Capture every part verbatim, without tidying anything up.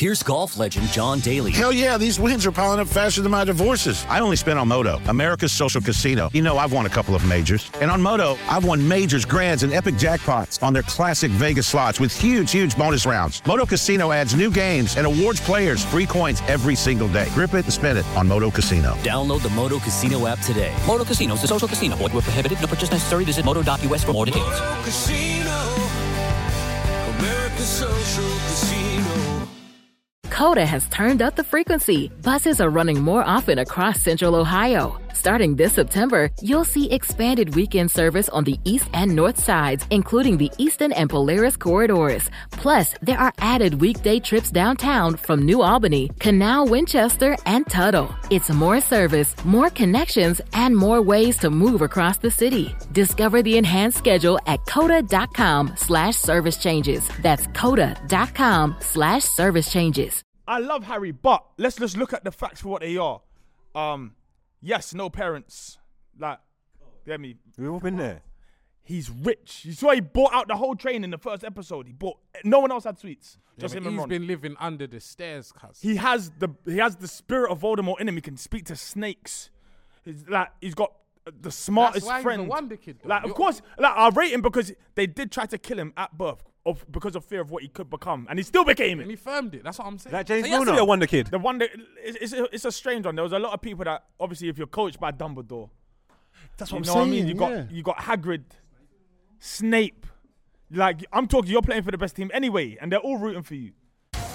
Here's golf legend John Daly. Hell yeah, these wins are piling up faster than my divorces. I only spent on Moto, America's social casino. You know, I've won a couple of majors. And on Moto, I've won majors, grands, and epic jackpots on their classic Vegas slots with huge, huge bonus rounds. Moto Casino adds new games and awards players free coins every single day. Grip it and spin it on Moto Casino. Download the Moto Casino app today. Moto Casino is a social casino. Void where prohibited. No purchase necessary. Visit moto dot U S for more details. Moto Casino, America's social casino. Coda has turned up the frequency. Buses are running more often across Central Ohio. Starting this September, you'll see expanded weekend service on the east and north sides, including the Eastern and Polaris corridors. Plus, there are added weekday trips downtown from New Albany, Canal, Winchester, and Tuttle. It's more service, more connections, and more ways to move across the city. Discover the enhanced schedule at coda.com slash service changes. That's coda.com slash service changes. I love Harry, but let's just look at the facts for what they are. Um, yes, no parents. Like, get me? We've all been there. He's rich. You saw he bought out the whole train in the first episode. He bought. No one else had sweets. Yeah, Just him and he's Ron. been living under the stairs, cuz. He has the he has the spirit of Voldemort in him. He can speak to snakes. He's like he's got the smartest That's why friend. he's a wonder kid, though. Like, of You're- course, like I rate him because they did try to kill him at birth. Of, because of fear of what he could become, and he still became it. And he firmed it. That's what I'm saying. That James So he has to Milner. be a wonder kid. The one that it's, it's, a, it's a strange one. There was a lot of people that obviously, if you're coached by Dumbledore, That's you what know I'm what I saying. mean. You got yeah. you got Hagrid, Snape. Like I'm talking, you're playing for the best team anyway, and they're all rooting for you.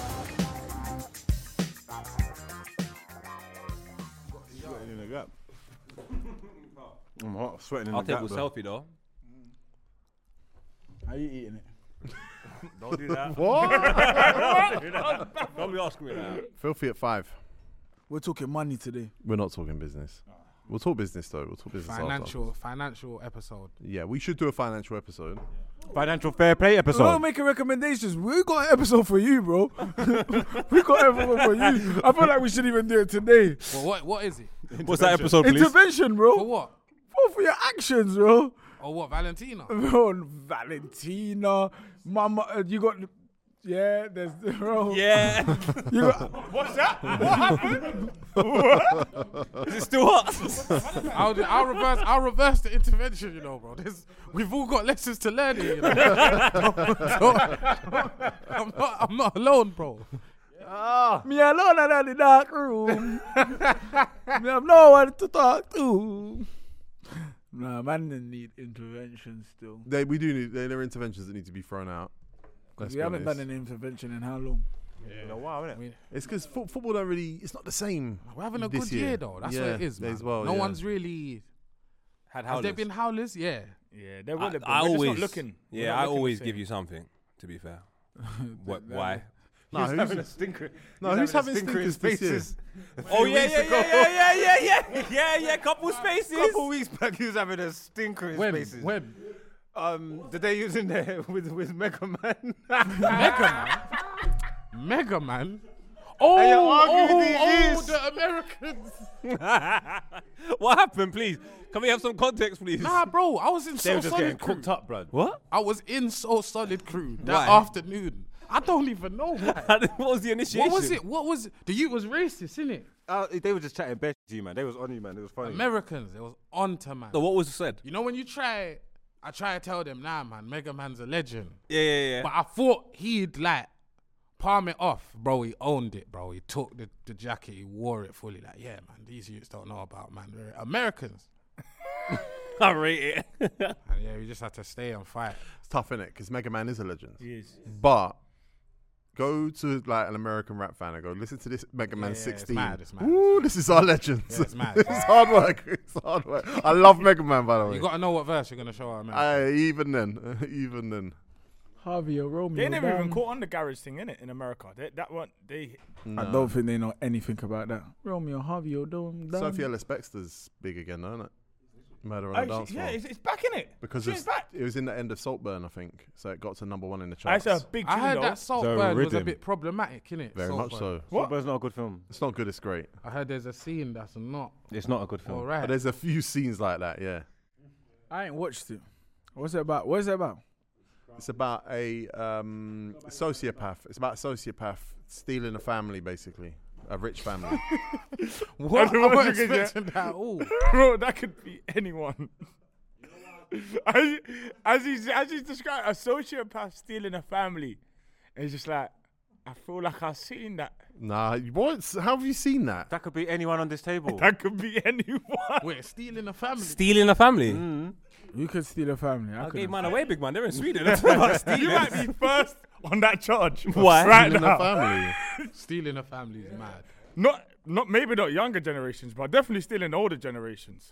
Sweating in the gap. I'm hot, sweating in I'll the take gap. a though. selfie though. How you eating it? Don't do that. What? Don't do that. Don't be asking me that. Filthy at five. We're talking money today. We're not talking business. We'll talk business though. We'll talk business Financial, financial episode. after. Yeah, we should do a financial episode. Financial fair play We're episode. not making recommendations. We got an episode for you, bro. We got an episode for you. I feel like we should even do it today. Well, what what is it? What's that episode, please? Intervention, bro. For what? For, for your actions, bro. Or what? Valentina? Bro, Valentina, Mama, uh, you got, yeah, there's, bro. Yeah. You got, What's that? What happened? Is it still hot? I'll, do- I'll reverse. I'll reverse the intervention. You know, bro. There's, we've all got lessons to learn here. You know? I'm not. I'm not alone, bro. me alone in the dark room. Me have no one to talk to. Nah, man, they need intervention still. They, we do need. There are interventions that need to be thrown out. Let's We be haven't honest. done an intervention in how long? Yeah. Wow, isn't it? It's because fo- football don't really. It's not the same. We're having a this good year. year, though. That's yeah, what it is, man. As well, no yeah. one's really. Had Have there been howlers? Yeah. Yeah, there I, would have been. I We're just always not looking. We're Yeah, not I looking always the give same. you something. To be fair. what? Why? No, who's having a stinker? No, who's having stinkers this year? Oh yeah, yeah, yeah, yeah, yeah, yeah, yeah, yeah, yeah. Couple spaces. couple weeks back, he was having a stinker in When? spaces. When? Um, the day he was in there with with Mega Man. Mega Man. Mega Man. Oh, Hey, you're oh, arguing these oh, years. the Americans. What happened, please? Can we have some context, please? Nah, bro, I was in They so were just getting solid crew. cooked up, blood. What? I was in so solid crew that Why? afternoon. I don't even know why. What was the initiation? What was it? What was it? The youth was racist, innit? Uh, they were just chatting bad to you, man. They was on you, man. It was funny. Americans, it was onto man. So what was said? You know when you try, I try to tell them, nah, man, Mega Man's a legend. Yeah, yeah, yeah. But I thought he'd like palm it off, bro. He owned it, bro. He took the, the jacket, he wore it fully. Like, yeah, man, these youths don't know about man. They're Americans. I rate it. And yeah, we just had to stay and fight. It's tough, innit? Because Mega Man is a legend. He is. But go to like an American rap fan and go listen to this Mega Man Yeah, yeah, it's sixteen. mad, it's mad, Ooh, this is our legend. Yeah, it's mad. It's hard work. It's hard work. I love Mega Man, by the way. You got to know what verse you're gonna show our man. I, even then, even then. Harvey or Romeo. They never even down. caught on the garage thing, innit, in America. They, that one, they. I don't think they know anything about that. Romeo, Harvey or Dome. Sophie Ellis Bextor's big again, though, isn't it? Murder on the Actually, Dance yeah, Floor. it's, it's back in it. Because She's it's, back. it was in the end of Saltburn, I think. So it got to number one in the That's charts. a big I tune, heard though. that Saltburn was a rhythm. bit problematic, innit? Very much Saltburn. so. What? Saltburn's not a good film. It's not good, it's great. I heard there's a scene that's not It's not a good film. all right. But there's a few scenes like that, yeah. I ain't watched it. What's it about? What's it about? It's about a um, sociopath. It's about a sociopath stealing a family, basically. A rich family. What? I I don't wasn't think it's- expecting that at all. Bro, that could be anyone. as, as he's as he's described, a sociopath stealing a family. It's just like, I feel like I've seen that. Nah, what? How have you seen that? That could be anyone on this table. That could be anyone. Wait, stealing a family. Stealing a family. Mm. You could steal a family. I I gave couldn't. mine away, big man. They're in Sweden. That's about stealing. You might be first on that charge. Why? Right Stealing now. a family. Stealing a family is mad. Not, not maybe not younger generations, but definitely stealing older generations.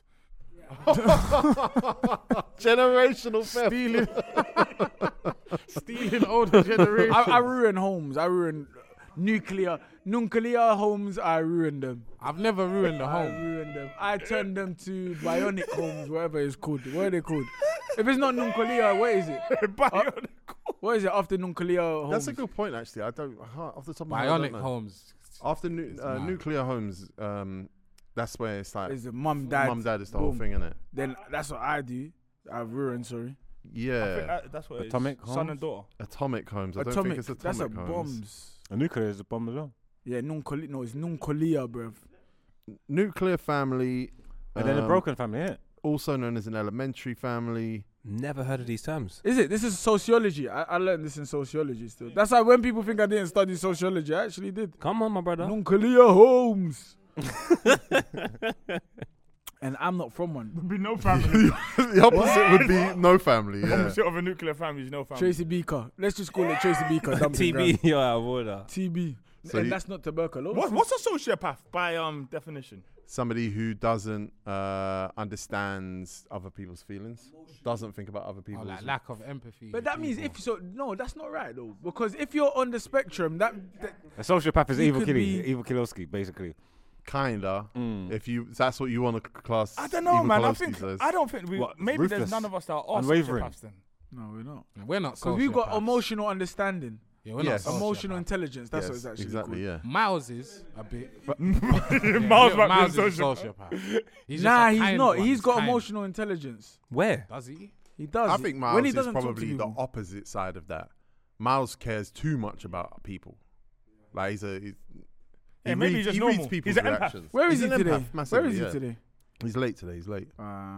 Generational theft. Stealing. Stealing older generation. I, I ruin homes. I ruin nuclear, nuclear homes. I ruin them. I've never ruined a I home. ruin them. I turn them to bionic homes, whatever it's called. What are they called? If it's not nuclear, what is it? Bionic. What is it after nuclear homes? That's a good point, actually. I don't, I can't- off the top of my head, I Bionic don't know. homes. After nu- It's uh, mad. nuclear homes, um, that's where it's like, Is it mum, dad? mum, dad is the whole boom. thing, innit? Then that's what I do. I ruin. Sorry. I think Yeah. that, that's what it is. Atomic Son homes? and daughter. Atomic homes. I don't Atomic. think it's atomic That's a homes. bombs. A nuclear is a bomb as well. Yeah, nuclear. No, it's nuclear, bruv. Nuclear family. And then a um, broken family, innit? Also known as an elementary family. Never heard of these terms. Is it? This is sociology. I, I learned this in sociology still. That's why when people think I didn't study sociology, I actually did. Come on, my brother. Nuclear homes. And I'm not from one. There'd be no family. The opposite would be no family. The Yeah. opposite of a nuclear family is no family. Tracy Beaker. Let's just call it Tracy Beaker. dumping T B, ground. you're out of order. T B. So and you- that's not tuberculosis. What, what's a sociopath by um definition? Somebody who doesn't uh, understands other people's feelings, doesn't think about other Oh, people's. like lack of empathy. But that means if so, no, that's not right though. Because if you're on the spectrum, that, that A sociopath is You evil could Killy, be- evil Kilowski, basically. Kinda. Mm. If you, that's what you want to class. I don't know, Evil man. I Kolowski think says. I don't think we. What, Maybe ruthless? there's none of us that are Unwavering? sociopaths then. no, we're not. we're not. Because we've got sociopaths. emotional understanding, Yeah, we're Yes. not emotional sociopaths. intelligence. That's Yes, what it's actually exactly. called. Yeah. Miles is a bit. Miles Yeah, might be a Miles is a sociopath. sociopath. He's just Nah, a he's kind not. one. He's got kind. emotional intelligence. Where? Does he? He does. I think Miles when he is doesn't talk to probably the people. opposite side of that. Miles cares too much about people. Like he's a. He's, he Yeah, maybe reads, he's just he normal. reads people's He's an empath. reactions. Where is He's he an today? empath, massively, Where is he yeah. today? He's late today. He's late. Uh,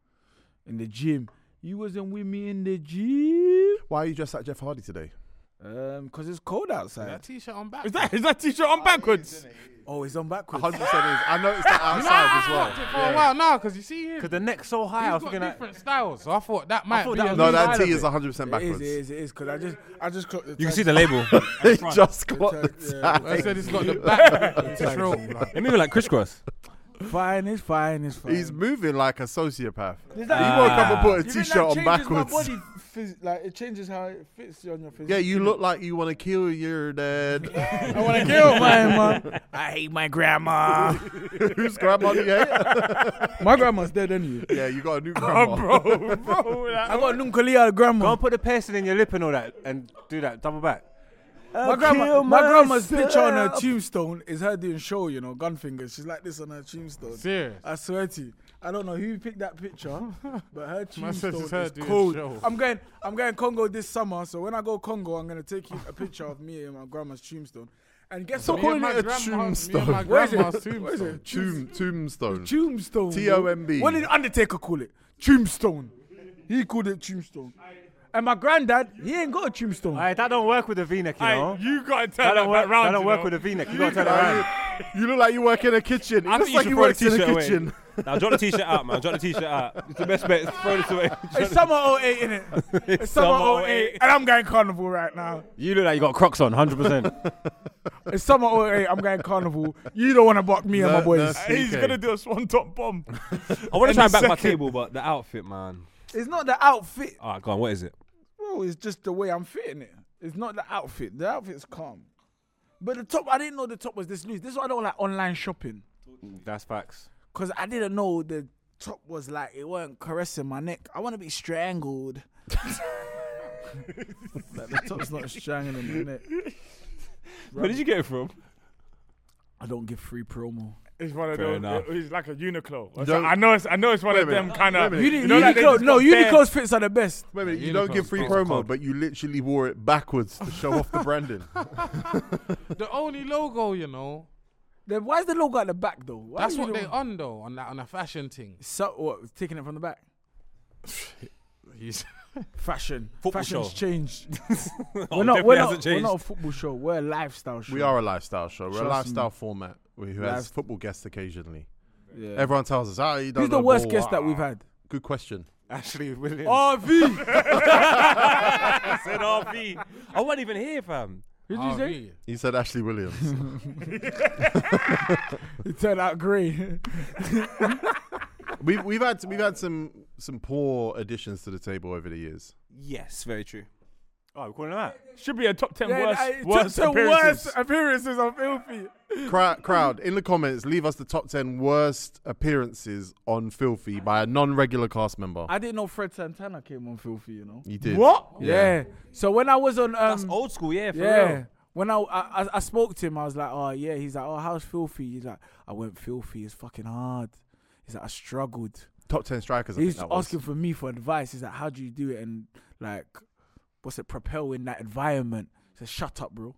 in the gym. You wasn't with me in the gym. Why are you dressed like Jeff Hardy today? Um, cause it's cold outside. That t-shirt on back. Is that is that t-shirt on backwards? Oh, it's on backwards. one hundred percent is. I noticed that outside as well. For a while now, because you see him. Because the neck's so high, I was He's got thinking that. different styles, so I thought that might thought be that a was No, new that style T of is it. one hundred percent It is, backwards. it is, it is. Cause I just, I just clocked the You can tag. see the label. He just got The the tag, yeah. tag. I said it's got the back to show. Like, It moving like crisscross. Fine, it's fine, it's fine. He's moving like a sociopath. Is He that- woke up and put a You think t-shirt that on changes my backwards. body phys- like it changes how it fits on your face. Yeah, you look like you want to kill your dad. I want to kill my mom. I hate my grandma. Whose grandma do you hate? My grandma's dead anyway. Yeah, you got a new grandma. bro, bro. Like, I got Nunkalia Go grandma. and put the piercing in your lip and all that and do that. Double back. My grandma, my grandma's picture on her tombstone is her doing show, you know, gun fingers. She's like this on her tombstone. serious. I swear to you. I don't know who picked that picture, but her Man says tombstone it's her is doing cold. show. I'm going, I'm going Congo this summer, so when I go Congo, I'm gonna take you a picture of me and my grandma's tombstone. And guess Stop what? calling Me it and a my grandma's- me and tombstone. my Where is it? grandma's Where is tombstone. it? Tomb, tombstone. Tombstone. T O M B. What did Undertaker call it? Tombstone. He called it tombstone. And my granddad, he ain't got a tombstone. Aye, that don't work with a V-neck, you know. Hey, you gotta turn That that, don't work, back round. that don't you work know. with a V-neck. You gotta turn it around. You look like you work in a kitchen. It I looks think like you you should work throw in the a t-shirt away. kitchen. Now drop the t-shirt out, man. Drop the t-shirt out. It's the best bet. Throw this away. It's summer oh eight, innit? It's summer oh eight, and I'm going carnival right now. You look like you got Crocs on, one hundred percent. It's summer oh eight, I'm going carnival. You don't want to buck me and my No, boys. no. He's C K. gonna do a swan top bomb. I want to try and back my second. table, but the outfit, man. It's not the outfit, All right, go on. What is it? bro. It's just the way I'm fitting it. It's not the outfit. The outfit's calm. But the top, I didn't know the top was this loose. This is why I don't like online shopping. That's facts. Because I didn't know the top was like, it weren't caressing my neck. I want to be strangled. Like the top's not strangling my neck. Where did you get it from? I don't give free promo. It's one of Fair those. enough. It's like a Uniqlo. Or You so- don't- I know. It's. I know it's one Wait a of them minute, kind wait a of. minute. Uni- You know, like they Uniqlo, just no, got bare- Uniqlo's fits are the best. Wait a minute, you Uniqlo's don't give free cold. promo, but you literally wore it backwards to show off the branding. The only logo, you know. Then why is the logo at the back though? Why That's is what it they on- on though on that on a fashion thing. So what? Taking it from the back. He's Fashion. Football Fashion's show. changed. Oh, we're not. definitely We're hasn't not, we're changed. not a football show. We're a lifestyle show. We are a lifestyle show. We're Trust a lifestyle me. format who has Life- football guests occasionally. Yeah. Everyone tells us, ah, you don't Who's know the worst ball. guest that Ah. we've had? Good question. Ashley Williams. R V. I said R V. I wasn't even here, fam. Who did you say? He said Ashley Williams. It turned out great. we've we've had we've had some some poor additions to the table over the years. Yes, very true. Oh, we're calling him out. Should be a top ten Yeah, worst, I- worst the appearances. worst appearances on Filthy. Crowd, crowd, in the comments, leave us the top ten worst appearances on Filthy by a non-regular cast member. I didn't know Fred Santana came on Filthy. You know. You did. What? Yeah. So when I was on, um, That's old school, yeah, for yeah. real. When I, I I spoke to him, I was like, oh yeah. He's like, oh, how's Filthy? He's like, I went Filthy. It's fucking hard. He's like, I struggled. Top ten strikers. I He's think that was. asking for me for advice. He's like, how do you do it? And like, what's it? Propel in that environment. He said, shut up, bro.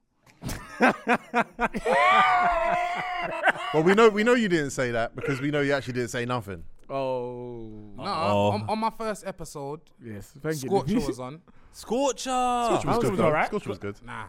Well, we know we know you didn't say that because we know you actually didn't say nothing. Oh. No, Uh-oh. on, on my first episode, Yes. Thank Scorcher you. was on. Scorcher. Scorcher was Ours good. was though. alright. Scorcher was good. Nah.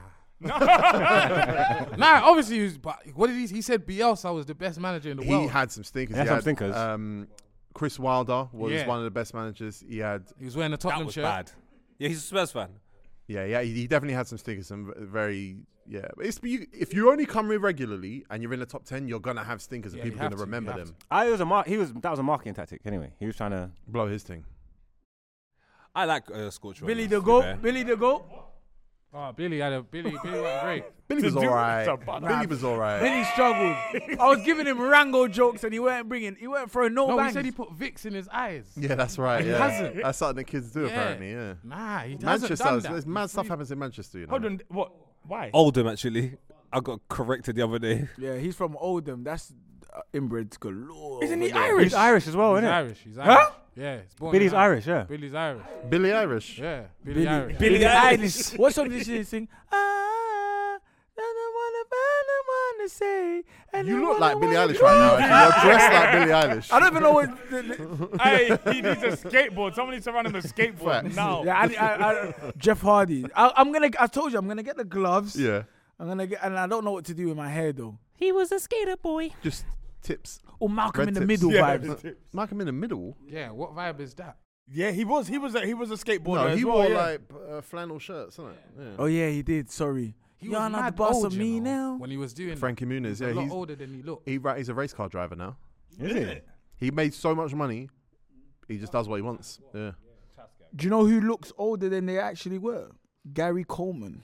Nah, obviously, he was, but what did he? He said Bielsa was the best manager in the He world. had some stinkers. He had He some had, stinkers. Um, Chris Wilder was Yeah. one of the best managers. He had, He was wearing a That Tottenham was shirt. bad. Yeah, he's a Spurs fan. yeah, yeah. He, he definitely had some stinkers. Some v- very, yeah. But It's, you, if you only come in regularly and you're in the top ten, you're gonna have stinkers, Yeah, and you people are have gonna to, you remember have them. I was a mar- he was that was a marketing tactic anyway. He was trying to Blow his thing. I like uh, Scorcher. Billy to the be goat. fair. Billy the goat. Oh, Billy had a Billy. Billy went great. Billy To was do- alright. to butt Billy up. was alright. Then he struggled. I was giving him Rango jokes and he weren't bringing. He weren't throwing no, No, bangs. he said he put Vicks in his eyes. Yeah, that's right. He Yeah, hasn't. that's something that kids do Yeah. apparently. Yeah. Nah, he hasn't Manchester, done there's that. mad He's stuff really- happens in Manchester. You know. Hold on. What? Why? Oldham, actually. I got corrected the other day. Yeah, he's from Oldham. That's uh, inbreds galore. Isn't he over there. Irish? He's Irish as well, He's isn't it? Irish. He's Irish. Yeah, he's born Billy's in Irish, yeah. Billy's Irish. Billy Irish. Yeah, Billy, Billy, Irish. Billy Billie Eilish. What song did she sing? Ah, don't wanna find the one to say. and You I look wanna like Billie wanna- Eilish right now. Actually. You're dressed like Billie Eilish. I don't even know what. The, the, Hey, he needs a skateboard. Someone needs to run him a skateboard Facts. now. yeah, I, I, I, Jeff Hardy. I, I'm gonna. I told you, I'm gonna get the gloves. Yeah. I'm gonna get, and I don't know what to do with my hair though. He was a skater boy. Just tips. Or Malcolm Red in the tips. Middle Yeah, vibes. Malcolm in the middle. Yeah, what vibe is that? Yeah, he was. He was. A, he was a skateboarder. No, as he well, wore yeah. like uh, flannel shirts, isn't it? Yeah. Oh yeah, he did. Sorry. He You're was not the mad boss old, of you me know, now. when he was doing Frankie that. Muniz. He's Yeah, a lot he's older than he looked. he ra- he's a race car driver now. Is it? He made so much money. He just does what he wants. Yeah. Do you know who looks older than they actually were? Gary Coleman.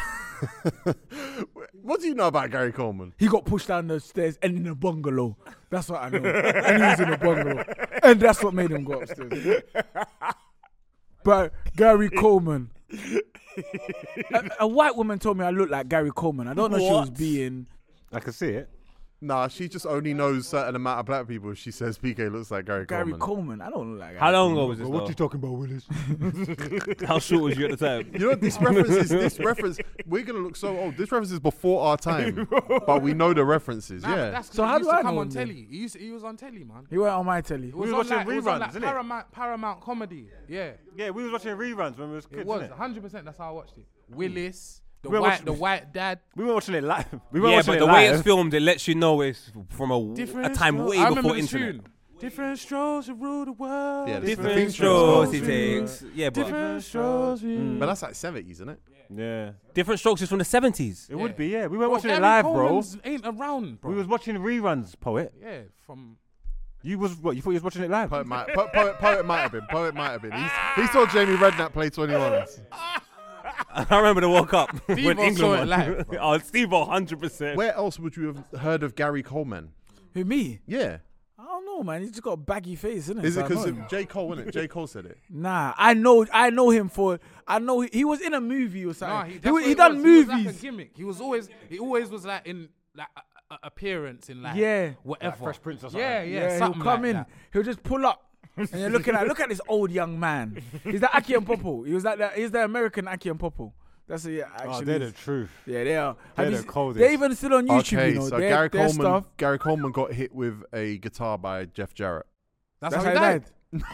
What do you know about Gary Coleman? He got pushed down the stairs and in a bungalow. That's what I know. And he was in a bungalow. And that's what made him go upstairs. But Gary Coleman. a, a white woman told me I look like Gary Coleman. I don't know if she was What? being. I can see it. Nah, she just only knows certain amount of black people. She says P K looks like Gary, Gary Coleman. Coleman. I don't look like Gary How long Coleman. ago was this? What though? you talking about, Willis? How short was you at the time? You know this reference is this reference. We're gonna look so old. This reference is before our time, but we know the references. Nah, but yeah. that's 'cause So he how used do to I come know on him then? telly. He used to, he was on telly, man. He went on my telly. It was, was on watching like, it was on reruns, like isn't it? Paramount, Paramount comedy. Yeah, Yeah, we was watching reruns when we was kids. it was innit? one hundred percent. That's how I watched it. Willis, the We were white, watching- the white dad. We were watching it live. We were Yeah, watching but it the live. way it's filmed, it lets you know it's from a, a Different time strokes. way I remember before the internet. tune. Different strokes to rule the world. Yeah, the- the Different theme strokes tune. he takes. Yeah, but Different strokes. But that's like seventies, isn't it? Yeah, different strokes is from the seventies. it would be. Yeah, we were Bro, watching Gary it live, Coleman's bro. Ain't around, bro. We was watching reruns, poet. yeah, from You was what? You thought you was watching it live? Poet might, po- poet, poet might have been. Poet might have been. He's, he saw Jamie Redknapp play twenty-ones. I remember the World Cup when Steve-O England saw it won. live, bro. Oh, Steve-O, one hundred percent. Where else would you have heard of Gary Coleman? Who, me? Yeah. I don't know, man. He's just got a baggy face, isn't it? Is So it I because know of him. J. Cole, isn't it? J. Cole said it. Nah, I know, I know him for. I know he, he was in a movie or something. Nah, he, he, that's wa- what he it done was. He was like movies. a gimmick. He was always, he always was like in like a appearance in like Yeah. whatever. Like Fresh Prince or something. Yeah, yeah, Yeah, something he'll come like in. that. He'll just pull up, and you're looking at look at this old young man. He's the Aki and Popo. He was like the, he's the American Aki and Popo. That's it. Actually, Oh, they're the truth. yeah, they are. They're Have you the se- coldest. They're even still on YouTube. Okay, you know, so their, Gary their Coleman. stuff. Gary Coleman got hit with a guitar by Jeff Jarrett. That's, That's how he died.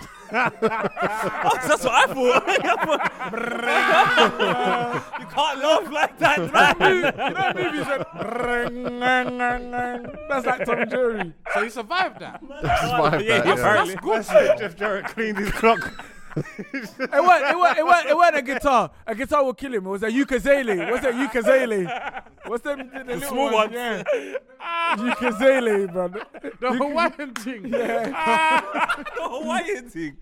That's what I thought. You can't laugh like that, man. You know, movie said. That's like Tom and Jerry. So he survived that. Survived Yeah, that, yeah, yeah. apparently. That's good. Jeff Jarrett cleaned his clock. It wasn't, it, wasn't, it, wasn't, it wasn't a guitar. A guitar will kill him. It was a ukulele. What's that ukulele? What's them, the, the, little small ones? ones. Yeah. Ukulele, bro. The Hawaiian thing. Yeah. The Hawaiian thing.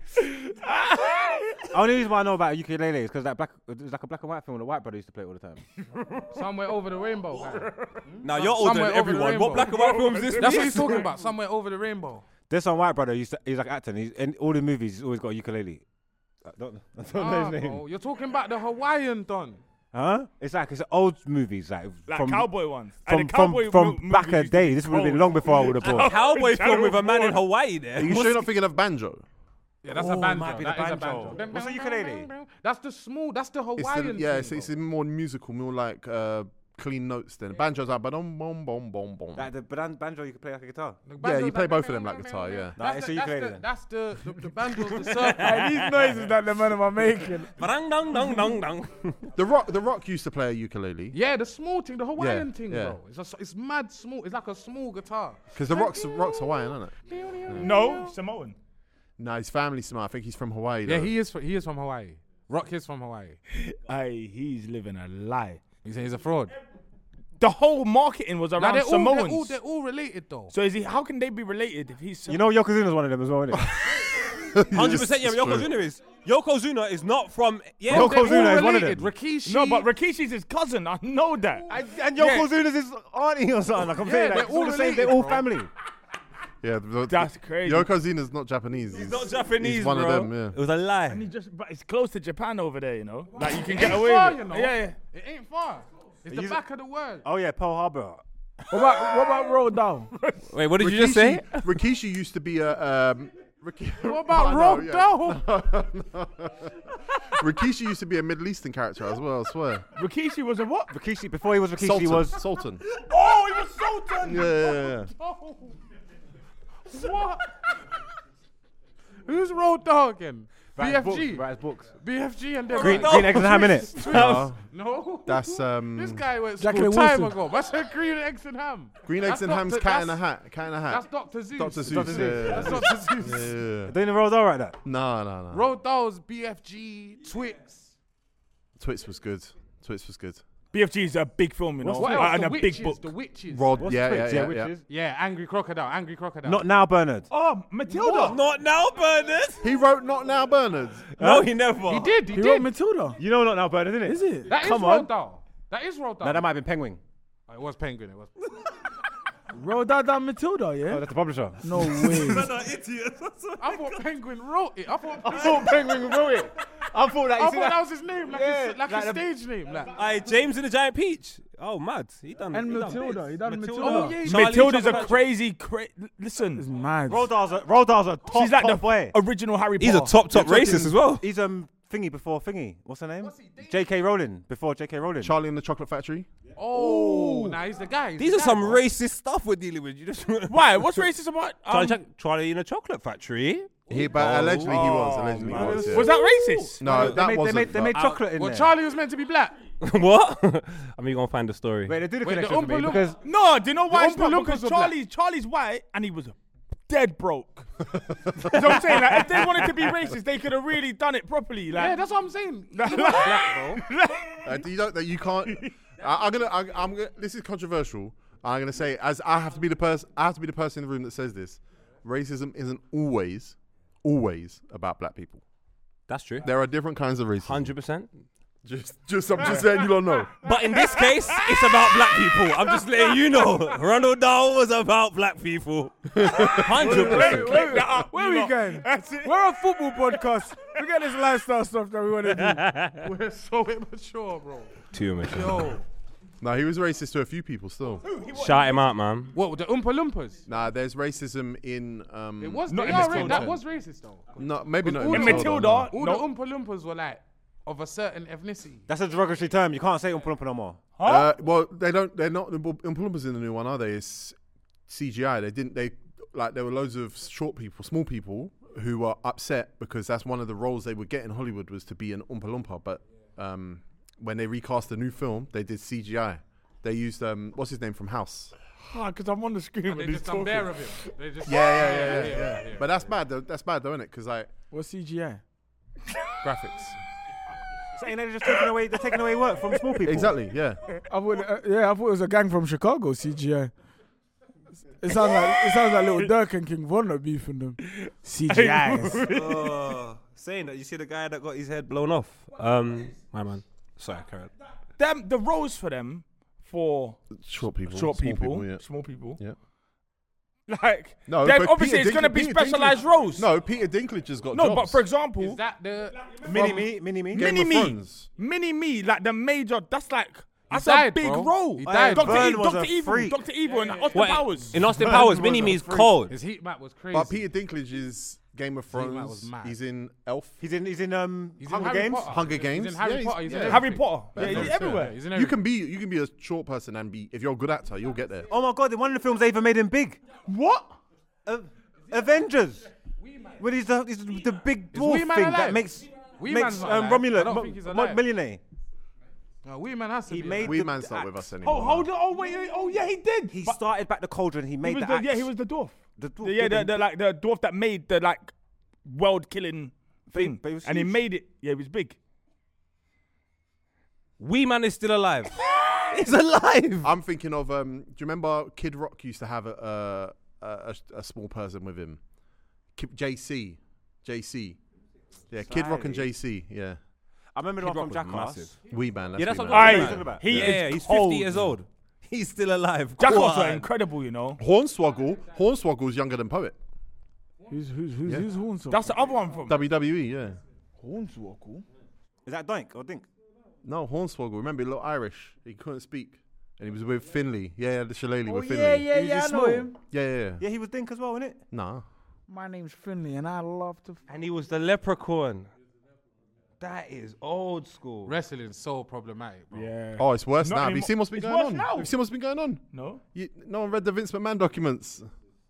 Only reason why I know about ukulele is because that black, it was like a black and white film. The white brother used to play it all the time. Somewhere over the rainbow. Guy. Now you're older Somewhere than over the everyone. rainbow. What black and white film is this? That's what he's talking about. Somewhere over the rainbow. There's some white brother. He's he's like acting. He's in all the movies. He's always got a ukulele. I don't, I don't know Ah, his name. bro, you're talking about the Hawaiian Don. Huh? It's like it's old movies, like, Like from cowboy ones. And from the from, cowboy from mo- back movies a used to day. be This would have been cold. long before I would have bought. Cowboy Channel film with a man in four. Hawaii there. Are you sure you're not thinking of Banjo? Yeah, that's Oh, a it banjo. might be the That is a banjo. banjo. What's a ukulele? That's the small. That's the It's Hawaiian. the, yeah, thing, it's, it's bro. more musical, more like uh, clean notes. Then Banjo's like ba-dum, bom bom bom bom. Like the ban- banjo, you can play like a guitar. The Yeah, banjo's you play like- both of them like guitar. Yeah. Nah, That's it's a the, ukulele that's the, then. that's the, the, the banjo's the circle. Hey, these noises that the man are making. Dang, dang, dang, dang, dang. The Rock, the Rock used to play a ukulele Yeah, the small thing, the Hawaiian Yeah, thing, yeah. bro. It's a, s- it's mad small. It's like a small guitar. because the Rock's Rock's Hawaiian, isn't it? No, Samoan. No, his family's smart. I think he's from Hawaii. Yeah, though. he is. fr- He is from Hawaii. Rock is from Hawaii. Hey, he's living a lie. He's he's a fraud. The whole marketing was Now around they're all, Samoans. they're all they're all related though. so is he? How can they be related if he's? You know, Yokozuna's one of them as well, isn't it? Hundred percent. Yeah, Yokozuna is. Yokozuna is not from. Yeah. Bro, they're Yokozuna all is one of related. them. Rikishi. no, but Rikishi's his cousin. I know that. And, and Yokozuna's his auntie or something. Like I'm Yeah, saying, like, they're it's all all the same. They're related, all bro. family. Yeah, the, That's crazy. Yokozuna's not Japanese. He's, He's not Japanese, He's one bro. of them. Yeah. It was a lie. And he just, but it's close to Japan over there, you know. Like you can get It ain't away far, with you it. know. Yeah, yeah. It ain't far. It's the He's- back of the world. Oh yeah, Pearl Harbor. What about what about Roll Down? Wait, what did you just say? Rikishi used to be a. Um, Riki- What about I know, Roll yeah. Down? Rikishi used to be a Middle Eastern character as well. I swear. Rikishi was a what? Rikishi, before he was Rikishi, Sultan. he was. Sultan. Oh, he was Sultan. Yeah, yeah, yeah. Oh. What? Who's Road Dog again? Write B his F G. books, write his books. B F G and them. Green, guys. green eggs and ham in it. No, No. that's um. This guy went Jacqueline school time Wilson. ago. That's a green eggs and ham. Green That's eggs and ham's Doctor cat in a that's- hat. Cat in a hat. That's Doctor Zeus. Doctor Zeus. Doctor Yeah, Zeus. yeah, That's yeah. Doctor Zeus. Yeah, yeah, yeah. Doing the road all right that. No, no, no. Road Dogs, B F G, Twix. Twits was good. Twits was good. B F G is a big film, you know, What uh, else? and The a big witches. book. The witches. Rod. What's Yeah, yeah, Twix? yeah, which yeah. is Yeah, Angry Crocodile. Angry Crocodile. not now, Bernard. Oh, Matilda. Not now, Bernard. He wrote Not Now Bernard. No, he never. He did. He, He did. wrote Matilda. You know, not now, Bernard, isn't it? Is it? That is Come Road on. Dog. That is Road Dog. No, that might have been Penguin. Oh, it was Penguin. It was. Roll Down Down Matilda, Oh, yeah? that's the publisher. No way. I thought Penguin wrote it. I thought. I thought Penguin wrote it. I thought that. I thought that was his name, like Yeah, his, like like his the- stage name. Like. Aye, James and the Giant Peach. Oh, mad. He done. And he done Matilda. bits. He done Matilda. Oh, yeah, Charlie Matilda's a Chaplin. crazy, cra- It's listen. mad. Roald Dahl's a, Roald Dahl's a top, She's like top the boy. original Harry He's a Potter. top, top You're racist talking- as well. He's um thingy before thingy. What's her name? J K Rowling. Before J K Rowling. Charlie and the Chocolate Factory. Oh, now he's the guy. He's These the are guy, some bro. racist stuff we're dealing with. You just Why? What's racist about? Charlie, Um, Chac- Charlie in a chocolate factory. He, but allegedly he was. Allegedly he man. was. Yeah. was that racist? No, they that made, wasn't. They made, they made but- chocolate in Well, there. Charlie was meant to be black. What? I mean, you're gonna find the story. Wait, they do the Wait, the connection for me Oompa Loompa- because No, do you know why The it's not? Oompa Loompas Because were black. Charlie, Charlie's white and he was dead broke. You know what I'm saying? Like, if they wanted to be racist, they could have really done it properly. Like, Yeah, that's what I'm saying. He was black, bro. Uh, you don't. That you can't. I, I'm gonna. I, I'm gonna. This is controversial. I'm gonna say, as I have to be the person. I have to be the person in the room that says this. Racism isn't always, always about black people. That's true. There are different kinds of racism. Hundred percent. Just, just, I'm just saying you don't know. But in this case, it's about black people. I'm just letting you know. Ronald Dahl was about black people. Hundred percent. Where, where, where we going? We're a football podcast. Forget this lifestyle stuff that we want to do. We're so immature, bro. Too much. Yo. No, he was racist to a few people still. Shout him out, man. What, the Oompa Loompas? Nah, there's racism in. Um, It was, Not they in are this ra- that content. was racist though. No, maybe not all in the- Matilda. Matilda, All no. the Oompa Loompas were like of a certain ethnicity. That's a derogatory term. You can't say Oompa Loompa no more. Uh, well, they don't. They're not the Oompa Loompas in the new one, are they? It's C G I. They didn't. They like there were loads of short people, small people who were upset because that's one of the roles they would get in Hollywood was to be an Oompa Loompa. But um, when they recast the new film, they did C G I. They used um, what's his name from House. Ah, because I'm on the screen They when he's just talking. unbear of him. They just Yeah, yeah, yeah, yeah. yeah, But that's bad. Though. That's bad, though, isn't it? Because like What's C G I? graphics. Saying they're just taking away, they're taking away work from small people. Exactly. Yeah. I thought, uh, yeah, I thought it was a gang from Chicago. C G I. It sounds like it sounds like Little Dirk and King Von are beefing them. C G Is. Oh, saying that, you see the guy that got his head blown off. Um, my man. Sorry, Karen. Them the roles for them for Short people. short small people, yeah. small people. Yeah. Like No, then but obviously Peter it's gonna Dinklage- be Peter specialized Dinklage- roles. No, Peter Dinklage has got no, jobs. but for example, Is that the Mini me, mini me. Game Mini of Me, Thrones. Mini Me, like the major. That's like that's died, a big bro. role. He died. Doctor Byrne E- was Doctor a Evil, freak. Doctor Evil, and Austin What, Powers. in Austin Powers, Mini Me's cold. his heat map was crazy? But Peter Dinklage is Game of Think that Thrones. was mad. He's in Elf. He's in, he's in um, He's in Hunger Harry Games. Potter. Hunger He's Games. in Harry Yeah, he's- Potter. He's in yeah. Harry everything. Potter. Yeah, That's he's what I'm everywhere. Yeah, he's in You everything. can be you can be a short person and be if you're a good actor, you'll get there. Oh my God! One of the films they even made him big. What? Uh, Avengers. Well, he's the, he's the big Is dwarf Wee Man thing alive? that makes Wee makes Man's not um, alive. Romulan I don't mo- think he's mo- alive. millionaire. No, Wee Man has to He be made alive. Wee the- Man's the not with axe. us anymore. Oh, hold on. Oh, wait, wait. Oh, yeah, he did. He But started back the cauldron. He he made was the, the, yeah, axe. he was the dwarf. The dwarf The- yeah, the, didn't- the like the dwarf that made the like world-killing thing, but he was and he huge. made it. Yeah, he was big. Wee Man is still alive. He's alive. I'm thinking of um. Do you remember Kid Rock used to have a a, a, a small person with him? Ki- J C, J C. Yeah, Kid Rock and J C. Yeah, I remember the Kid one Rock from was Jackass. massive. Wee Man. That's Yeah, that's Wee what Man. I'm Aye, talking talking about. he Yeah, is he's cold. fifty years old. He's still alive. Jackals Go are on. incredible, you know. Hornswoggle. Hornswoggle's younger than Poet. Who's who's who's, Yeah. who's Hornswoggle? That's the other one from. W W E. Yeah. Hornswoggle. Is that Doink or Dink? No, Hornswoggle. Remember, he looked Irish. He couldn't speak, and he was with Finley. Yeah, yeah the Shillelagh Oh with yeah, Finley. yeah, He was yeah. I just know small. him. Yeah, yeah, yeah. Yeah, he was Dink as well, innit? Nah. My name's Finley, and I love to. F- And he was the leprechaun. That is old school. Wrestling's so problematic, bro. Yeah. Oh, it's worse Not now. Have you anymore. seen what's been It's going worse on? now. Have you seen what's been going on? No. You, no one read the Vince McMahon documents.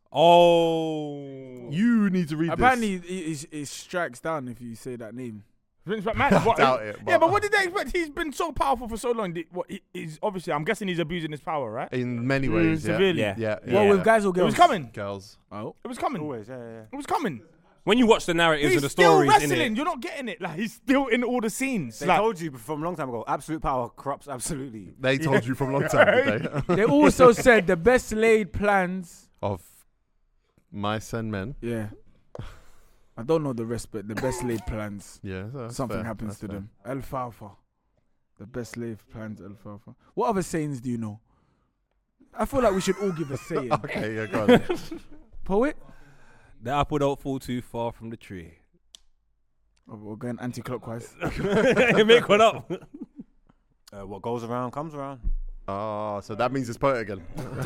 Oh. You need to read Apparently, this. it, it, it strikes down if you say that name. Vince McMahon. What, Doubt it, Yeah, but- but what did they expect? He's been so powerful for so long. Did- What? he- He's obviously. I'm guessing he's abusing his power, right? In many ways, yeah. severely. Yeah. Yeah. Well, yeah. with guys or It girls? was coming. Girls. Oh, It was coming. Always, yeah, yeah. It was coming. When you watch the narratives He's of the still stories in wrestling. it, You're not getting it. Like he's still in all the scenes. They Like, told you from a long time ago. Absolute power corrupts absolutely. They told you from a long time, did they? they also said the best laid plans. Of mice and men. Yeah. I don't know the rest, but the best laid plans. Yeah. so that's Something fair, happens that's to fair. them. Alfalfa. The best laid plans, alfalfa. What other sayings do you know? I feel like we should all give a saying. Okay, yeah, go on. Poet? the apple don't fall too far from the tree. Oh, we're going anti-clockwise. Make one up. Uh, what goes around comes around. Oh, so that means it's poet again.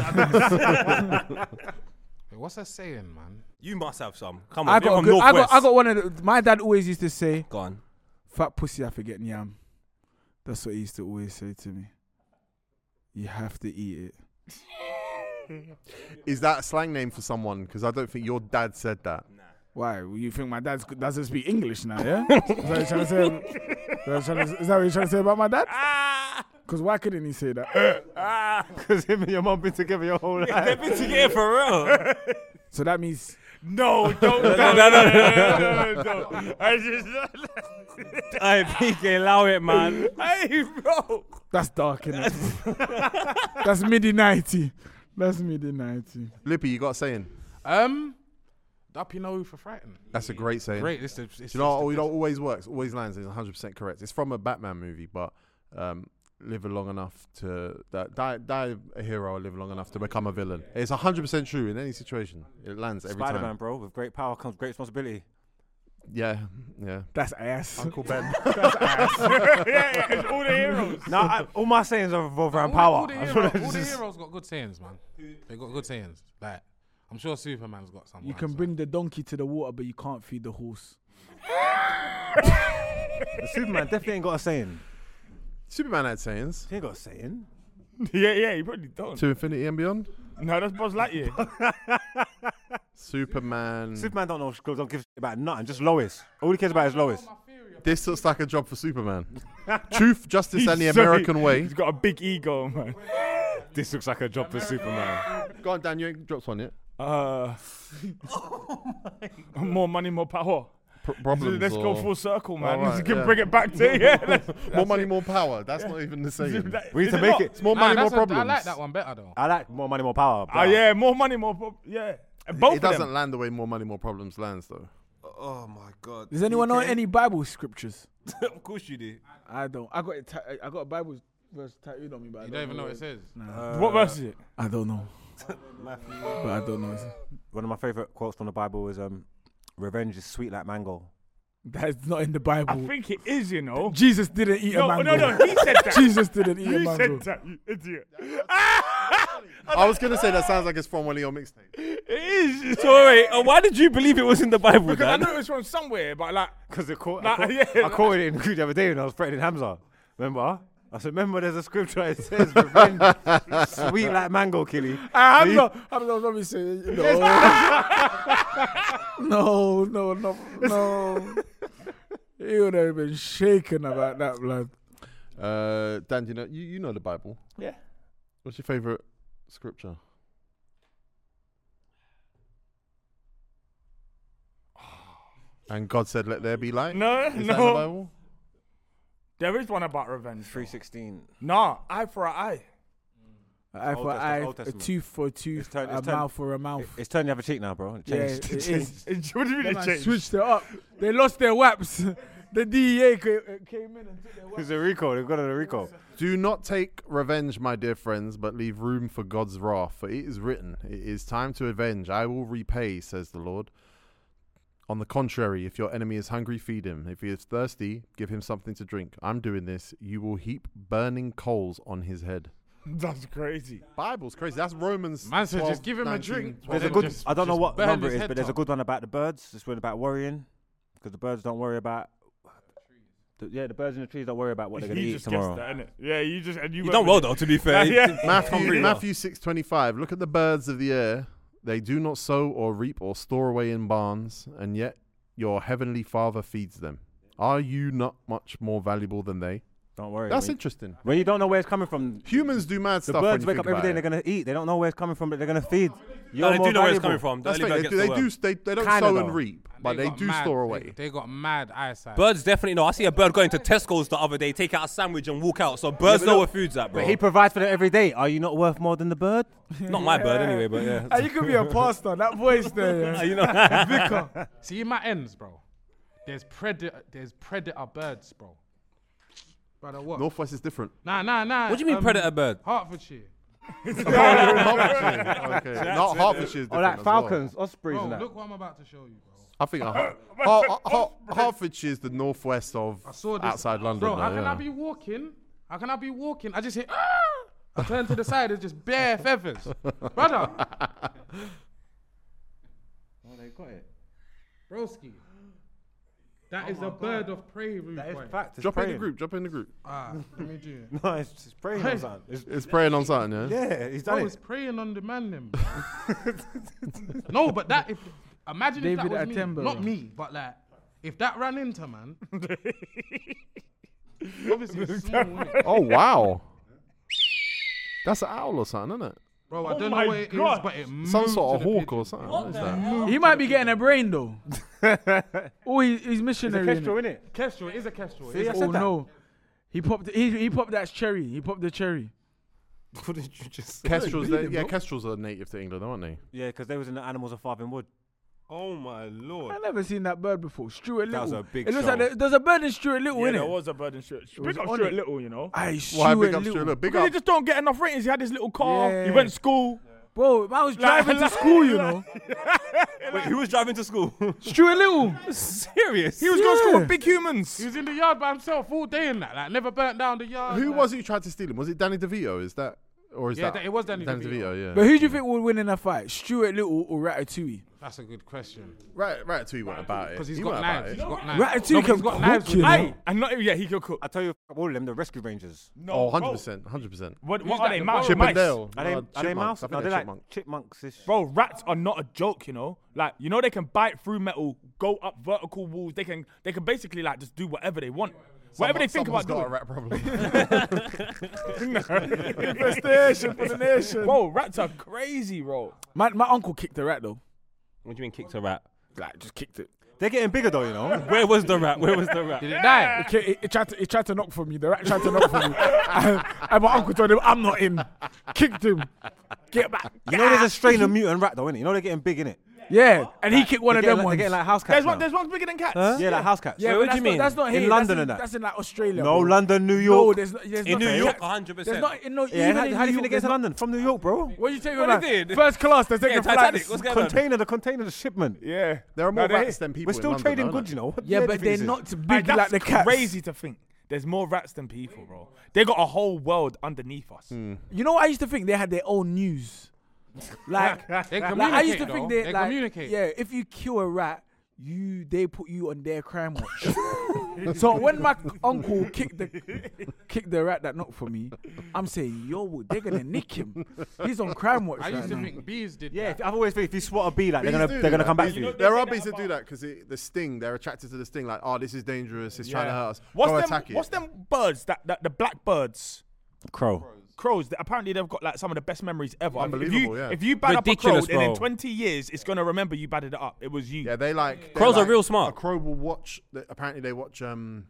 Hey, what's that saying, man? You must have some. Come on, I you're got, a from good, I got, Northwest. I got one of the, my dad always used to say, Go on. fat pussy, I forget yam. That's what he used to always say to me. You have to eat it. Is that a slang name for someone? Because I don't think your dad said that. Why? Well, you think my dad doesn't speak English now, yeah? Is that what you're trying to say? Is that, what you're trying to, is that what you're trying to say about my dad? Because why couldn't he say that? Because him and your mum been together your whole life. They've been together for real. So that means no, don't, no, no, no, no, no, no, no. I just, Hey, P K, allow it, man. hey, bro. that's dark, innit? That's midi ninety. That's midi ninety. Lippy, you got a saying? Um, up you know who for frightened. That's a great saying. Great. This is, it's Do you know, just what- the you know, best. what always works, always lands, is one hundred percent correct. It's from a Batman movie, but um, live long enough to that die, die a hero or live long enough to become a villain. It's one hundred percent true in any situation. It lands every Spider-Man, time. bro. With great power comes great responsibility. Yeah, yeah. That's ass. Uncle Ben. That's ass. yeah, yeah, it's all the heroes. No, I, all my sayings are revolve around all, power. All the, hero, all the heroes got good sayings, man. They got good sayings. Like, I'm sure Superman's got some. You ones, can so. bring the donkey to the water, but you can't feed the horse. The Superman definitely ain't got a saying. Superman had sayings. He ain't got a saying. yeah, yeah, you probably don't. To infinity and beyond. No, that's Buzz Lightyear. Superman. Superman don't know. Don't give a shit about nothing. Just Lois. All he cares about is Lois. This looks like a job for Superman. Truth, justice, and the Sorry, American way. He's got a big ego, man. This looks like a job for Superman. Go on, Dan. You ain't dropped one yet. Uh, more money, more power. Pro- problems. Let's or... go full circle, man. All right, Let's get- yeah. bring it back to yeah. that's- More money, more power. That's not even the same. That- We need is to it make not? it. It's more Nah, money, more that's a- problems. I like that one better though. I like more money, more power. Oh yeah, more money, more po- yeah. And both It of doesn't them. land the way more money, more problems lands, though. Oh my god. Does anyone know any Bible scriptures? Of course you do. I don't. I got it. Ta- I got a Bible verse tattooed on me, but I You don't, don't even know what it it. says. Nah. What verse is it? I don't know. But I don't know. One of my favorite quotes from the Bible is um, "Revenge is sweet like mango." That's not in the Bible. I think it is, you know. Jesus didn't eat No, a mango. no, no, he said that. Jesus didn't eat a You mango. said that, you idiot. I was gonna say that sounds like it's from one of your mixtapes. It is. So wait, uh, why did you believe it was in the Bible, Because I Dan? know it was from somewhere, but like, Because I, caught, Nah, I, caught, yeah, I caught it in the other day when I was threatening Hamza. Remember? I said, remember there's a scripture that says revenge sweet like mango, Killy. I'm not. I'm not probably saying no. no, no, no, no. He would have been shaken about that, blood. Uh, Dan, do you know you, you know the Bible? Yeah. What's your favorite scripture? And God said, "Let there be light." no, Is that in no. the Bible? There is one about revenge. three sixteen. Nah, eye for an eye. An eye Old for Testament, eye, Old a Testament. tooth for a tooth, It's turn- a it's turn- mouth for a mouth. It's turned the other cheek now, bro. It Yeah, changed. it changed. is. What do you mean Them it man changed? switched it up. They lost their waps. The D E A ca- came in and took their waps. It's a Rico. They've got it a Rico. Do not take revenge, my dear friends, but leave room for God's wrath. For it is written, "It is time to avenge. I will repay," says the Lord. On the contrary, if your enemy is hungry, feed him. If he is thirsty, give him something to drink. I'm doing this. You will heap burning coals on his head. That's crazy. Bible's crazy. That's Romans. Man said, twelve, just give him a nineteen, drink. twelve. There's a Well, good. just- I don't know just what burn number his it is, head but there's a top. good one about the birds. This one about worrying, because the birds don't worry about. The, yeah, the birds in the trees don't worry about what they're going to You eat just tomorrow. guessed that, innit? Yeah, you just and you, You went done with well it. though, to be fair. Yeah. Matthew, Matthew six twenty five. Look at the birds of the air; they do not sow or reap or store away in barns, and yet your heavenly Father feeds them. Are you not much more valuable than they? Don't worry. That's when, interesting. when you don't know where it's coming from, Humans do mad the stuff. birds when wake you up think every day and about they're it. going to eat. They don't know where it's coming from, but they're going to feed. You're No, they more do know where it's valuable. coming from. That's Don't fake. leave They, that they gets do. away. They, they don't Kinda sow though. and reap, And but they got do mad- store they- away. They got mad eyesight. Birds definitely know. I see a bird going to Tesco's the other day, take out a sandwich and walk out. So birds but know look, where food's at, bro. But he provides for them every day. Are you not worth more than the bird? Not my bird anyway, but yeah. Ah, you could be a pastor. That voice there, yeah. you know. Vicar. See, in my ends, bro, there's predator, there's predator birds, bro. Brother, what? Northwest is different. Nah, nah, nah. What do you mean um, predator bird? Hertfordshire. Hertfordshire. Okay. Not Hertfordshire is different Or like as well. falcons, ospreys, Bro, and that. look what I'm about to show you, bro. I think Her- Her- Her- Hertfordshire is the northwest of I saw this. outside London. Bro, though, how can yeah. I be walking? How can I be walking? I just hit. Ah! I turn to the side. It's just bare feathers, brother. Oh, they got it. Broski. That is a bird of prey, rude That is boy. fact. It's Drop it in the praying. group. Drop it in the group. Ah, let me do it. No, it's just praying on something. It's, It's praying on something, yeah? yeah, he's done Bro, it. it's preying on the man, them. No, but that if imagine if David that was Attenborough. me, not me, but like if that ran into man. Obviously, it's small, innit? Oh, wow. That's an owl or something, isn't it? Bro, I Oh don't my know what it is, God. but it Some moved sort of to the hawk pigeon. or something. What is that? He might be getting a brain though. Oh, he, he's It's a missionary. kestrel, innit? innit? Kestrel, it is a kestrel. See, It is I a Oh said that. no, he popped. He he popped that cherry. He popped the cherry. What did you just Kestrels, they, bleeding, yeah, bro. kestrels are native to England, aren't they? Yeah, because they was in the animals of Farthing Wood. Oh my lord. I never seen that bird before. Stuart That Little. was a big It looks show. like there- there's a bird in Stuart Little, Yeah, innit? there was a bird in Stuart. was Big up on Stuart it. Little, you know. Aye, Why Stuart big up Little. Stuart Little? Big Because he up. just don't get enough ratings. He had his little car. Yeah. He went to school. Bro, I was driving to school, you know. Wait, who was driving to school? Stuart Little. Serious? He was going to school Yeah. with big humans. He was in the yard by himself all day and that. Like, never burnt down the yard. Who like. was it who tried to steal him? Was it Danny DeVito? Is that or is Yeah, that that- it was Danny DeVito. DeVito, yeah. But who do you think would win in a fight, Stuart Little or Ratatouille? That's a good question. Right, right. To you what about it? Because he's He got went about knives. it. He's got knives. Ratatouille No, but can he's got cook, knives you with know. him. Aye, and not yeah, he could cook. I tell you, all of them, the Rescue Rangers. No, Oh, bro. one hundred percent, one hundred percent. What, Who's what that, are they? the Mouse Chip or mice? and Dale. Are they, Uh, are they chipmunks. mouse? I think No, they're they're like chipmunk. chipmunks-ish. Bro, rats are not a joke, you know. Like, you know, they can bite through metal, go up vertical walls. They can, they can basically like just do whatever they want, whatever they think about Someone's got doing. a rat problem. Infestation for the nation. Bro, rats are crazy, bro. My my uncle kicked a rat though. What do you mean kicked a rat? Like just kicked it. They're getting bigger though, you know. Where was the rat? Where was the rat? Did it die? It, ca- it, it tried to it tried to knock for me. The rat tried to knock for me, and, and my uncle told him, "I'm not in." Kicked him. Get back. You know, there's a strain of mutant rat though, innit? You know they're getting big, innit? Yeah, and he kicked one They're of getting them like, ones. They're getting like house cats There's now. one, there's one bigger than cats. Yeah, like house cats. yeah, Wait, but what do that's you not, mean? that's not In here. London that's and that? That's in like Australia. No, bro. London, New No, York. there's, not- there's In not New cat- York, one hundred There's percent. not in no. Yeah, even how, in how do you New think it York, gets to there's London? From New York, bro. not- What are you taking What on they that? did? First class, they're Yeah, taking Titanic. flights. What's going on? Container, the container, the shipment. Yeah. There are more No, they- rats than people. We're still in London, trading though, goods, innit? you know. What Yeah, year but do you they're think not this is? big Like, like that's the cats. crazy to think. There's more rats than people, bro. They got a whole world underneath us. Hmm. You know what I used to think? They had their own news. Like, They like I used to communicate, think though. they, They like, communicate. yeah, if you kill a rat, you they put you on their crime watch. So when my uncle kicked the kicked the rat that knocked for me, I'm saying, yo, they're gonna nick him. He's on crime watch I right used to now. think bees did Yeah, that. if- I've always think if you swat a bee, like they're Bees gonna do they're gonna that. come back Bees- for you. There are bees that do that because the sting, they're attracted to the sting. Like, oh, this is dangerous. It's trying to hurt us. What's Go them? attack it. What's them birds? That, that the black birds, Crow. crows. That apparently they've got like some of the best memories ever. If Unbelievable, you, yeah. if you bad Ridiculous, up a crow, then in bro. twenty years it's gonna remember you batted it up. It was you. Yeah, they like they're Crows are like- real smart. A crow will watch. The, apparently, they watch um,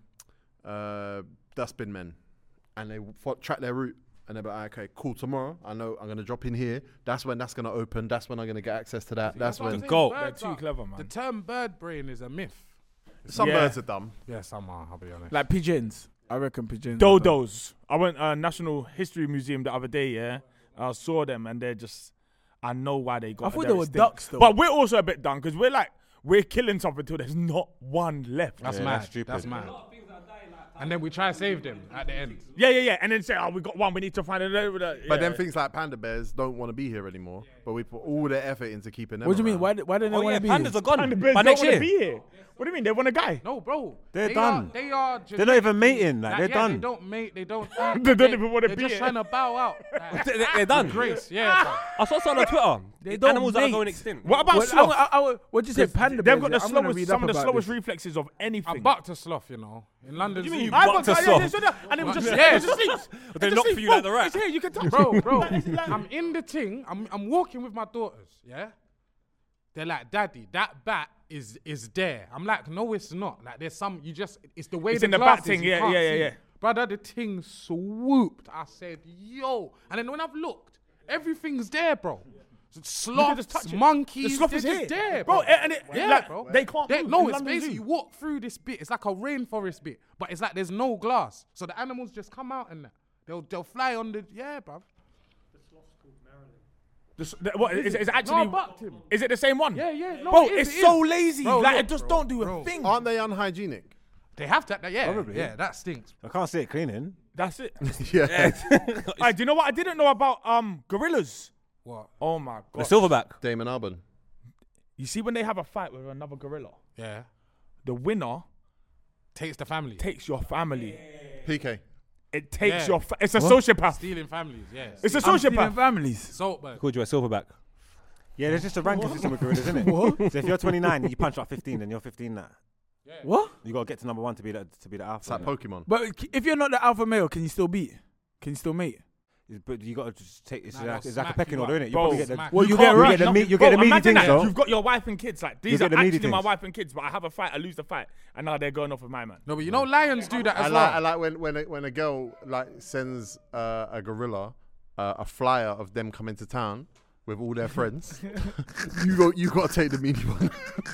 uh, dustbin men, and they fo- track their route. And they're like, okay, cool. Tomorrow, I know I'm gonna drop in here. That's when that's gonna open. That's when I'm gonna get access to that. That's what I'm when saying, Go. birds They're too are- clever, man. The term bird brain is a myth. some Yeah. birds are dumb. Yeah, some are, I'll be honest. Like pigeons. I reckon pigeons. are dumb. Dodos. I went uh, National History Museum the other day. Yeah, I saw them and they're just. I know why they got. I thought they're they were extinct. ducks though. But we're also a bit done because we're like we're killing something until there's not one left. That's Yeah, mad. that's stupid. That's mad. And then we try to save them at the end. Yeah, yeah, yeah. And then say, oh, we got one. We need to find another. But yeah. then things like panda bears don't want to be here anymore. But we put all their effort into keeping them. What do you mean? around. Why? do- Why don't they Oh want yeah, to be? pandas here? are gone And the birds by don't next want to year. be here. What do you mean? They want a guy? No, bro. They're they done. Are, they are. They're not even mating. Like, Like, they're yeah, done. They don't mate. They don't. They don't even wanna they're be just here. trying to bow out. Like, They- they- They're done. Grace. Yeah. bro. I saw something on Twitter. They don't Animals that are mate. going extinct. What about What, sloth? I, I, I, what'd you say? Panda They've bears, got the yeah? I'm gonna slowest, read some up of the about slowest this. reflexes of anything. I bucked a sloth, you know, in London. What do you mean Zoo. you I bucked bucked a a sloth? sloth, and it was just, Yeah. it just sleeps. But they It just knock for sleeps. you like Bro, the rat. It's here. You can touch, bro, bro. I'm in the thing. I'm I'm walking with my daughters. Yeah. They're like, Daddy, that bat is is there. I'm like, no, it's not. Like, there's some. You just. It's the way It's the in the glass bat is, thing, you yeah, can't yeah, yeah, see. yeah. Brother, the thing swooped. I said, yo, and then when I've looked, everything's there, bro. Sloths, just touch it. monkeys, The sloth they're is just here. there, Bro, bro. and it- yeah, like, bro. they can't They, move no, in it's London basically Zoo. you walk through this bit. It's like a rainforest bit, but it's like there's no glass, so the animals just come out and that. They'll they'll fly on the yeah, bro. The s- the- what is, it- is it actually? I bucked him. Is it the same one? Yeah, yeah. No, Bro, it is, it's it so is. lazy. Bro, like look, it just bro, don't do a bro. thing. Aren't they unhygienic? They have to. Yeah, Probably. yeah, that stinks. I can't see it cleaning. That's it. Yeah. Alright, do you know what I didn't know about um gorillas? What? Oh my The god! silverback. Damon Albarn. You see when they have a fight with another gorilla, Yeah, the winner takes the family. takes your family. P K. It takes Yeah. your. Fa- it's a sociopath. Stealing families. Yeah. It's a I'm stealing sociopath. families. Saltburn. Called you a silverback. Yeah, there's just a ranking system with gorillas, isn't it? So if you're twenty-nine and you punch up fifteen, then you're fifteen now. What? You gotta get to number one to be the to be the alpha. It's like innit? Pokemon. But c- if you're not the alpha male, can you still beat? Can you still mate? But you gotta just take it's Nah, like they'll it's like a smack pecking you order, up. innit? You Bro, probably get the smack Well, you can't get you rushed. get the no, meat you bro, get the meaty imagine things that. though. You've got your wife and kids. Like these You are get the meaty actually my things. wife and kids, but I have a fight, I lose the fight, and now they're going off with my man. No, but you know lions do that I as like, I well. like when when a, when a girl like sends uh, a gorilla uh, a flyer of them coming to town with all their friends. you go, you got to take the meaty one.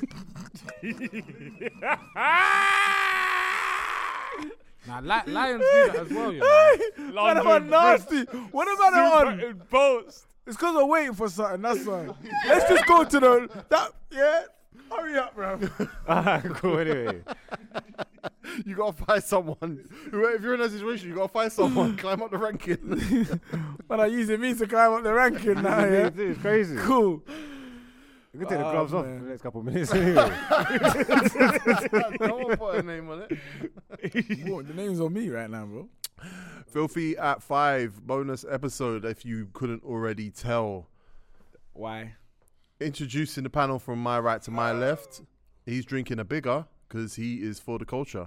Nah, li- lions do that as well. You know. What about nasty? What about it on? Post. It's because I'm waiting for something. That's why. Let's just go to the that. Yeah. Hurry up, bro. Alright, cool. Anyway, You gotta find someone. Who- If you're in that situation, you gotta find someone. Climb up the ranking. When I using me to climb up the ranking now, yeah. it's crazy. Cool. You can take the Oh, gloves off man. for the next couple of minutes anyway. No one put a name on it. Whoa, the name's on me right now, bro. Filthy at five bonus episode. If you couldn't already tell, Why? introducing the panel from my right to my left. He's drinking a bigger because he is for the culture.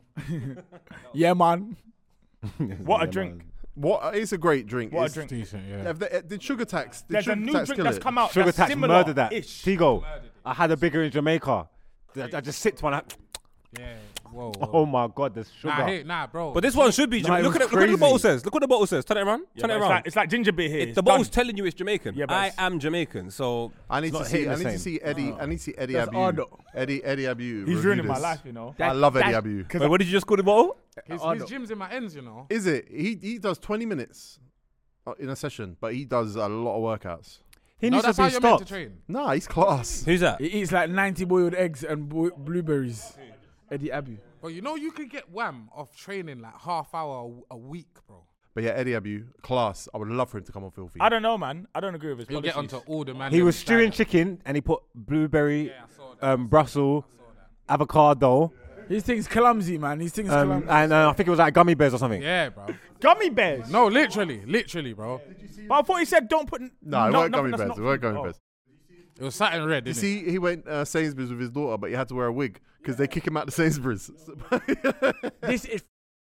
Yeah, man. What a Yeah, drink. man. What? It's a great drink. What a It's- drink. Decent, yeah. Have they- uh, Did Sugar Tax? Did There's Sugar a new Tax drink kill that's it? come out Sugar that's Tax similar murdered that. ish. Tigo, I had a bigger in Jamaica. I, I just sipped one. I, Yeah. Whoa. oh whoa. my god, there's sugar. Nah, hey, nah, bro. But this one should be. No, Jamaican. it look at was it. Look what the crazy. bottle says. Look what the bottle says. Turn it around. Yeah, Turn but it it's, around. like, it's like ginger beer here. It- It's the done. bottle's telling you it's Jamaican. Yeah, but I it's- am Jamaican, so I need to not see. hitting I the need to same. see Eddie. I need to see Eddie That's Abu. Ardo. Eddie Eddie Abu. He's review ruining my this. life, you know. I love Eddie that- Abu. Wait, what did you just call the bottle? his, Oh, his no. gym's in my ends, you know. Is it? He he does twenty minutes uh, in a session, but he does a lot of workouts. He No, needs that's to how be you're meant to stopped. train. Nah, he's class. Who's that? He eats like ninety boiled eggs and bo- blueberries. Eddie Abu. But you know you could get wham off training like half hour a, a week, bro. But yeah, Eddie Abu, class. I would love for him to come on Filthy. I don't know, man. I don't agree with his You'll get policies. onto all the man. He them was stewing diet. chicken and he put blueberry, Yeah, I saw that. um, Brussels, avocado, He thinks clumsy, man. He thinks um, clumsy. and uh, I think it was like gummy bears or something. Yeah, bro. Gummy bears. No, literally, literally, bro. But I thought he said don't put. n- No, it no- weren't nothing gummy that's bears. not It weren't food. gummy Oh. bears. It was satin red, You didn't see, he went uh, Sainsbury's with his daughter, but he had to wear a wig because they kick him out of Sainsbury's. This is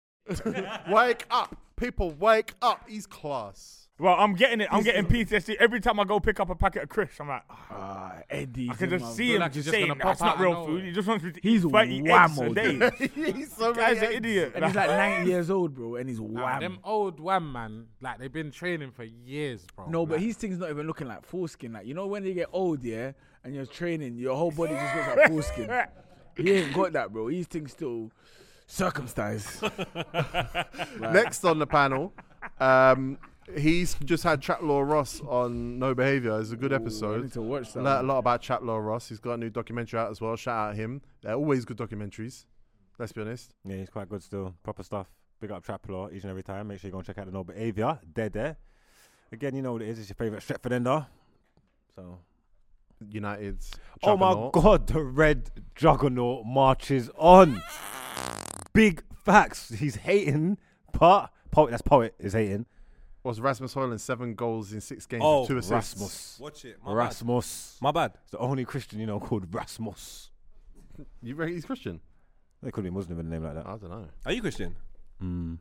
Wake up, people! Wake up! He's class. Well, I'm getting it. I'm getting P T S D every time I go pick up a packet of crisps. I'm like, ah Eddie. I can just see feel him like he's just saying gonna that's pop not out real of food. nowhere. He just wants me to He's eat thirty eggs a whammo, day. He's so Guy's many an eggs. idiot. And he's like ninety years old, bro, and he's Nah, wham. them old wham man, like they've been training for years, bro. No, but Like, his thing's not even looking like foreskin. Like, you know when you get old, yeah, and you're training, your whole body just looks like foreskin. He ain't got that, bro. His thing's still circumcised. Next on the panel, um, he's just had Chatlaw Ross on No Behavior. It's a good I episode. need to watch that. Learned a one. lot about Chatlaw Ross. He's got a new documentary out as well. Shout out him. They're always good documentaries. Let's be honest. Yeah, he's quite good still. Proper stuff. Big up Trap Law each and every time. Make sure you go and check out the No Behavior. They're there. Again, you know what it is. It's your favourite Stretford ender. So. United's. Oh my juggernaut. God, the red juggernaut marches on. Big facts. He's hating, but poet. That's poet is hating. Was Rasmus Højlund seven goals in six games Oh, with two assists? Rasmus. Watch it. My Rasmus. bad. My bad. It's the only Christian you know called Rasmus. You reckon he's Christian? They could be Muslim with a name like that. I don't know. Are you Christian? Mm.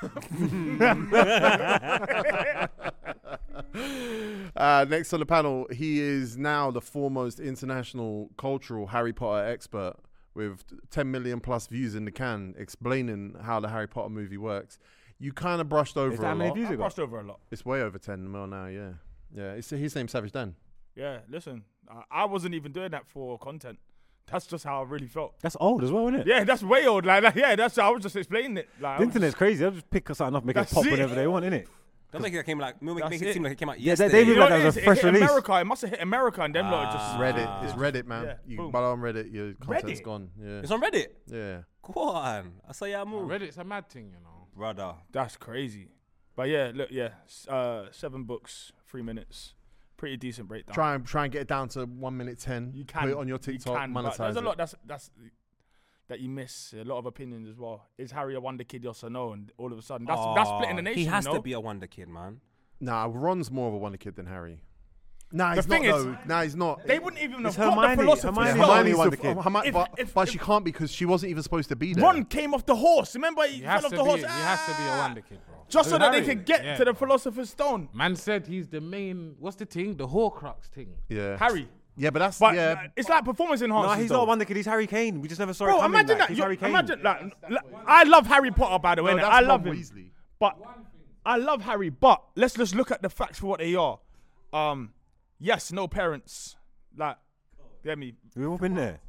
Uh, next on the panel, he is now the foremost international cultural Harry Potter expert with ten million plus views in the can, explaining how the Harry Potter movie works. You kind of brushed over Is a that how many lot. views I it got? brushed over a lot. It's way over ten mil now, yeah. Yeah, it's, his name's Savage Dan. Yeah, listen, I, I wasn't even doing that for content. That's just how I really felt. That's old as well, isn't it? Yeah, that's way old. Like, like yeah, that's I was just explaining it. Like, I The was internet's crazy. They'll just pick something up, make it That's pop it. whenever they want, innit? Don't make it came like make, That's make it it. seem like it came out Yeah, they- yesterday. they You know like what that it was is? a fresh it hit release. America. It must have hit America, and them lot just Ah. Reddit. It's Reddit, man. Yeah, You boom. but on Reddit, your content's Reddit? gone. Yeah. It's on Reddit. Yeah. Go on. I say yeah, move. Reddit's a mad thing, you know. Brother. That's crazy. But yeah, look, yeah, s- uh, seven books, three minutes, pretty decent breakdown. Try and try and get it down to one minute ten. You can put it on your you TikTok, can, but monetize There's a it. lot that's that's that you miss. A lot of opinions as well. Is Harry a wonder kid? Yes or no? And all of a sudden, that's that's splitting the Aw, nation. He has you know? to be a wonder kid, man. Nah, Ron's more of a wonder kid than Harry. Nah, The he's thing not. is- though. Nah, he's not. They wouldn't even It's have got Hermione. the philosopher's Hermione stone. Hermione Hermione's wonder the- kid. Hermi- If- but if- but if- she can't because she wasn't even supposed to be there. Ron came off the horse. Remember, he, He fell has off to the be. horse. He has to be a Ah! wonder kid, bro. Just so Who, that they Harry? can get Yeah. to the philosopher's stone. Man said he's the main. What's the thing? The Horcrux thing. Yeah. Harry. Yeah, but that's But yeah. uh, it's like performance enhancers. No, he's though. not a wonder kid. He's Harry Kane. We just never saw it Bro, coming. imagine like, that. He's You- Harry Kane. imagine like, like, I love Harry Potter, by the way. No, innit? that's I Ron love him. Weasley. But I love Harry. But let's just look at the facts for what they are. Um, yes, no parents. Like, get me. We've all been there.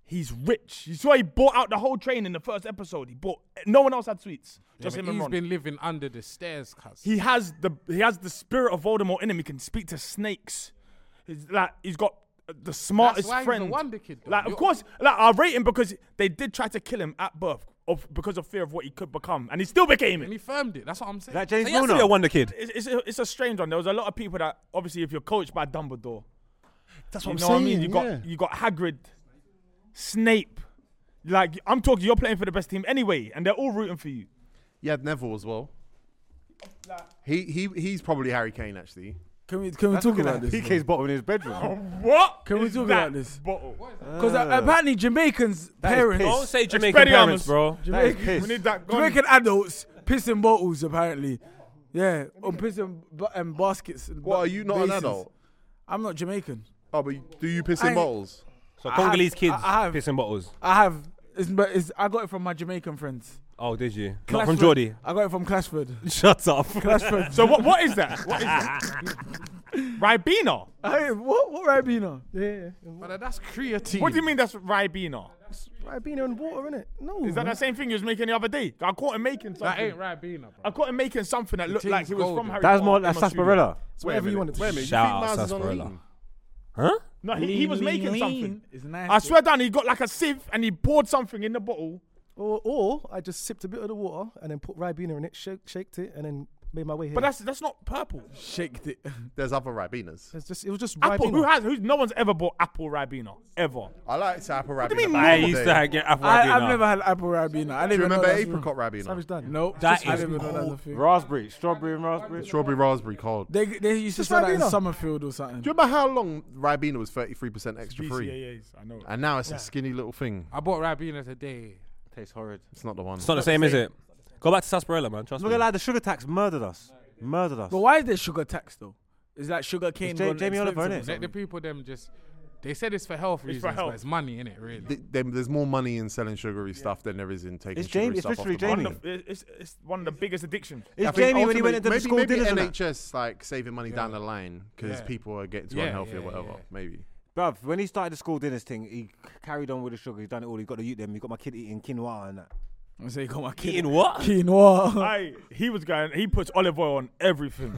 He's rich. You saw he bought out the whole train in the first episode. He bought. No one else had sweets. Yeah, Just but him and he's Ron. been living under the stairs, cuz. He has the he has the spirit of Voldemort in him. He can speak to snakes. He's like he's got the smartest That's why friend. he's a wonder kid, though. Like of You're- course, like I rate him because they did try to kill him at birth of because of fear of what he could become, and he still became And it. he firmed it. That's what I'm saying. That James He has to be Milner. a wonder kid. It's, it's, a, it's a strange one. There was a lot of people that obviously, if you're coached by Dumbledore, That's you what know I'm what I saying. mean. You got yeah. you got Hagrid, Snape. Like I'm talking, you're playing for the best team anyway, and they're all rooting for you. You had Neville as well. He he he's probably Harry Kane actually. Can we can we talk about this? P K's bottle in his bedroom. What? Can we is talk that about this? bottle? Because apparently Jamaicans parents, Don't say Jamaican Expelliarmus. parents, bro. That is Jamaican, piss. We need that gone. Jamaican adults pissing bottles apparently. Yeah, or pissing bu- um, baskets. and What bu- are you not an bases. adult? I'm not Jamaican. Oh, but do you piss I in ain't- bottles? So I Congolese have- kids I- I have- pissing bottles. I have. It's, but it's, I got it from my Jamaican friends. Oh, did you? Not from Clashford. Geordie. I got it from Clashford. Shut up. Clashford. So what? What is that? What is that? Ribena. Hey, what? What Ribena? Yeah. But that's creatine. What do you mean that's Ribena? Ribena and water, innit? No. Is that the same thing you was making the other day? I caught him making something. That ain't Ribena, bro. I caught him making something that looked thing's like he was from golden. Harry That's Potter more in like my studio. sarsaparilla. Whatever you want it to Wait a be. minute. Shout you think out Maz is on sarsaparilla. lean? Huh? No, he, he was making something. It's nice. I swear down, he got like a sieve and he poured something in the bottle. Or, or I just sipped a bit of the water and then put Ribena in it, shake, shaked it, and then made my way here. But that's that's not purple. Shaked it. There's other Ribenas. It's just, it was just Apple. Ribena. Who has? Who? No one's ever bought apple Ribena ever. I like to apple Ribena. do you mean back I in the used day. to get apple I, Ribena. I've never had apple Ribena. I didn't Do you even know remember that's apricot Ribena? Savage Dan. Nope. That just- I is didn't even know that's a thing. Raspberry, strawberry and raspberry. Strawberry raspberry cold. They they used to Just sell that in Ribena. Summerfield or something. Do you remember how long Ribena was thirty-three percent extra free? B C A As, I know. And now it's a skinny little thing. I bought Ribena today. Tastes horrid. It's not the one. It's not the same, is it? Go back to sarsaparilla, man. Trust Look me. at like the sugar tax murdered us. Murdered us. But why is there sugar tax though? Is that sugar cane? Ja- gone Jamie Oliver, expensive or innit? Let the something? people them just. They said it's for health It's reasons, for health. but it's money in it, really. Th- them- there's more money in selling sugary stuff than there is in taking It's sugary Jamie- it's stuff off literally the One market. Jamie. of the, it's, it's one of the biggest addictions. It's I think Jamie when he went ultimately- into the maybe, school maybe dinners and N that. H S like saving money down the line because Yeah. people are getting too Yeah, unhealthy yeah, or whatever. yeah. Maybe. Bruv, when he started the school dinners thing, he c- carried on with the sugar. He's done it all. He got the youth them. He got my kid eating quinoa and that. I say, got my kid. Eating what? Quinoa. I, he was going. He puts olive oil on everything.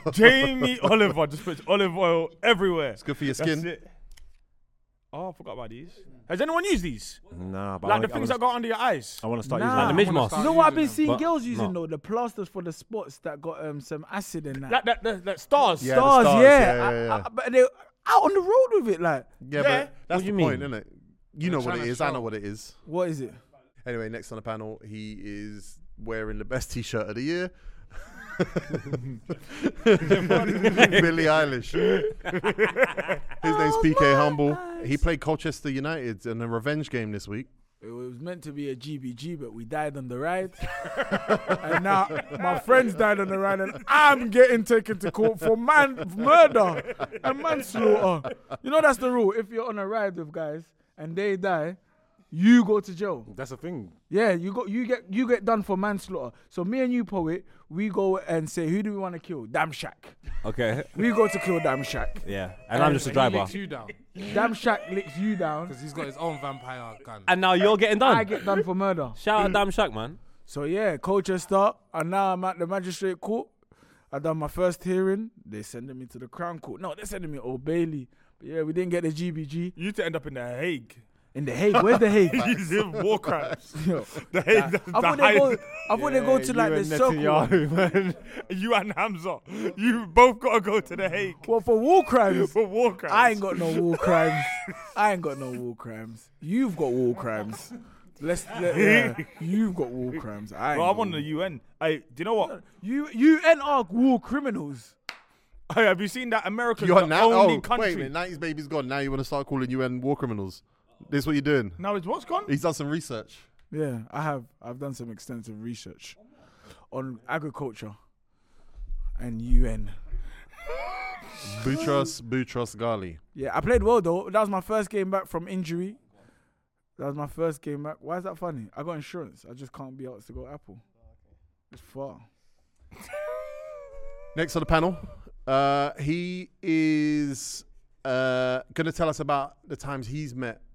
Jamie Oliver just puts olive oil everywhere. It's good for your That's skin. it. Oh, I forgot about these. Has anyone used these? Nah, but Like I the wanna, things I that go under your eyes. wanna start Nah. using Like that. the midge mask. You know what I've been seeing But girls using no. though? The plasters for the spots that got um some acid in that. That that that, that stars. Yeah. the stars, stars, yeah. yeah, yeah, I- yeah. I- but they out on the road with it, like, Yeah, Yeah. but that's What the do you point, mean? isn't it? You know They're what it trying to is. I know show. what it is. what is it? Anyway, next on the panel, he is wearing the best T-shirt of the year. Billie Eilish. His name's P K Humble. He played Colchester United in a revenge game this week. It was meant to be a G B G, but we died on the ride. And now my friends died on the ride, and I'm getting taken to court for man murder and manslaughter. You know that's the rule. If you're on a ride with guys and they die, you go to jail. That's the thing. Yeah, you go, you get, you get done for manslaughter. So me and you, poet, we go and say, who do we want to kill? Damn Shack. Okay. We go to kill Damn Shack. Yeah. And I'm just a He driver. licks you down Damn Shack licks you down. because he's got his own vampire gun. And now you're getting done. I get done for murder. Shout out Damn Shack, man. So yeah, Colchester, and now I'm at the magistrate court. I done my first hearing. They sending me to the Crown Court. No, they're sending me Old Bailey. But yeah, we didn't get the G B G You to end up in the Hague. in the Hague. Where's the Hague? He's in war crimes. Yo, The Hague. that's I the thought they go. highest- I thought they go to like the circle. man. You and Hamza, you both got to go to the Hague Well, for war crimes. for war crimes. I ain't got no war crimes. I ain't got no war crimes. You've got war crimes. Let's. Let, yeah, you've got war crimes. I ain't Bro, got I'm on war- the U N. Hey, do you know what? You you and are war criminals. Hey, have you seen that America's You're the now. only Oh, country? wait a minute. nineties baby's gone. Now you want to start calling U N war criminals? This is what you're doing. Now it's what's gone? He's done some research. Yeah, I have. I've done some extensive research on agriculture and U N. Boutros Boutros Ghali. Yeah, I played well though. That was my first game back from injury. That was my first game back. Why is that funny? I got insurance. I just can't be asked to go Apple. It's far. Next on the panel, uh, he is uh, going to tell us about the times he's met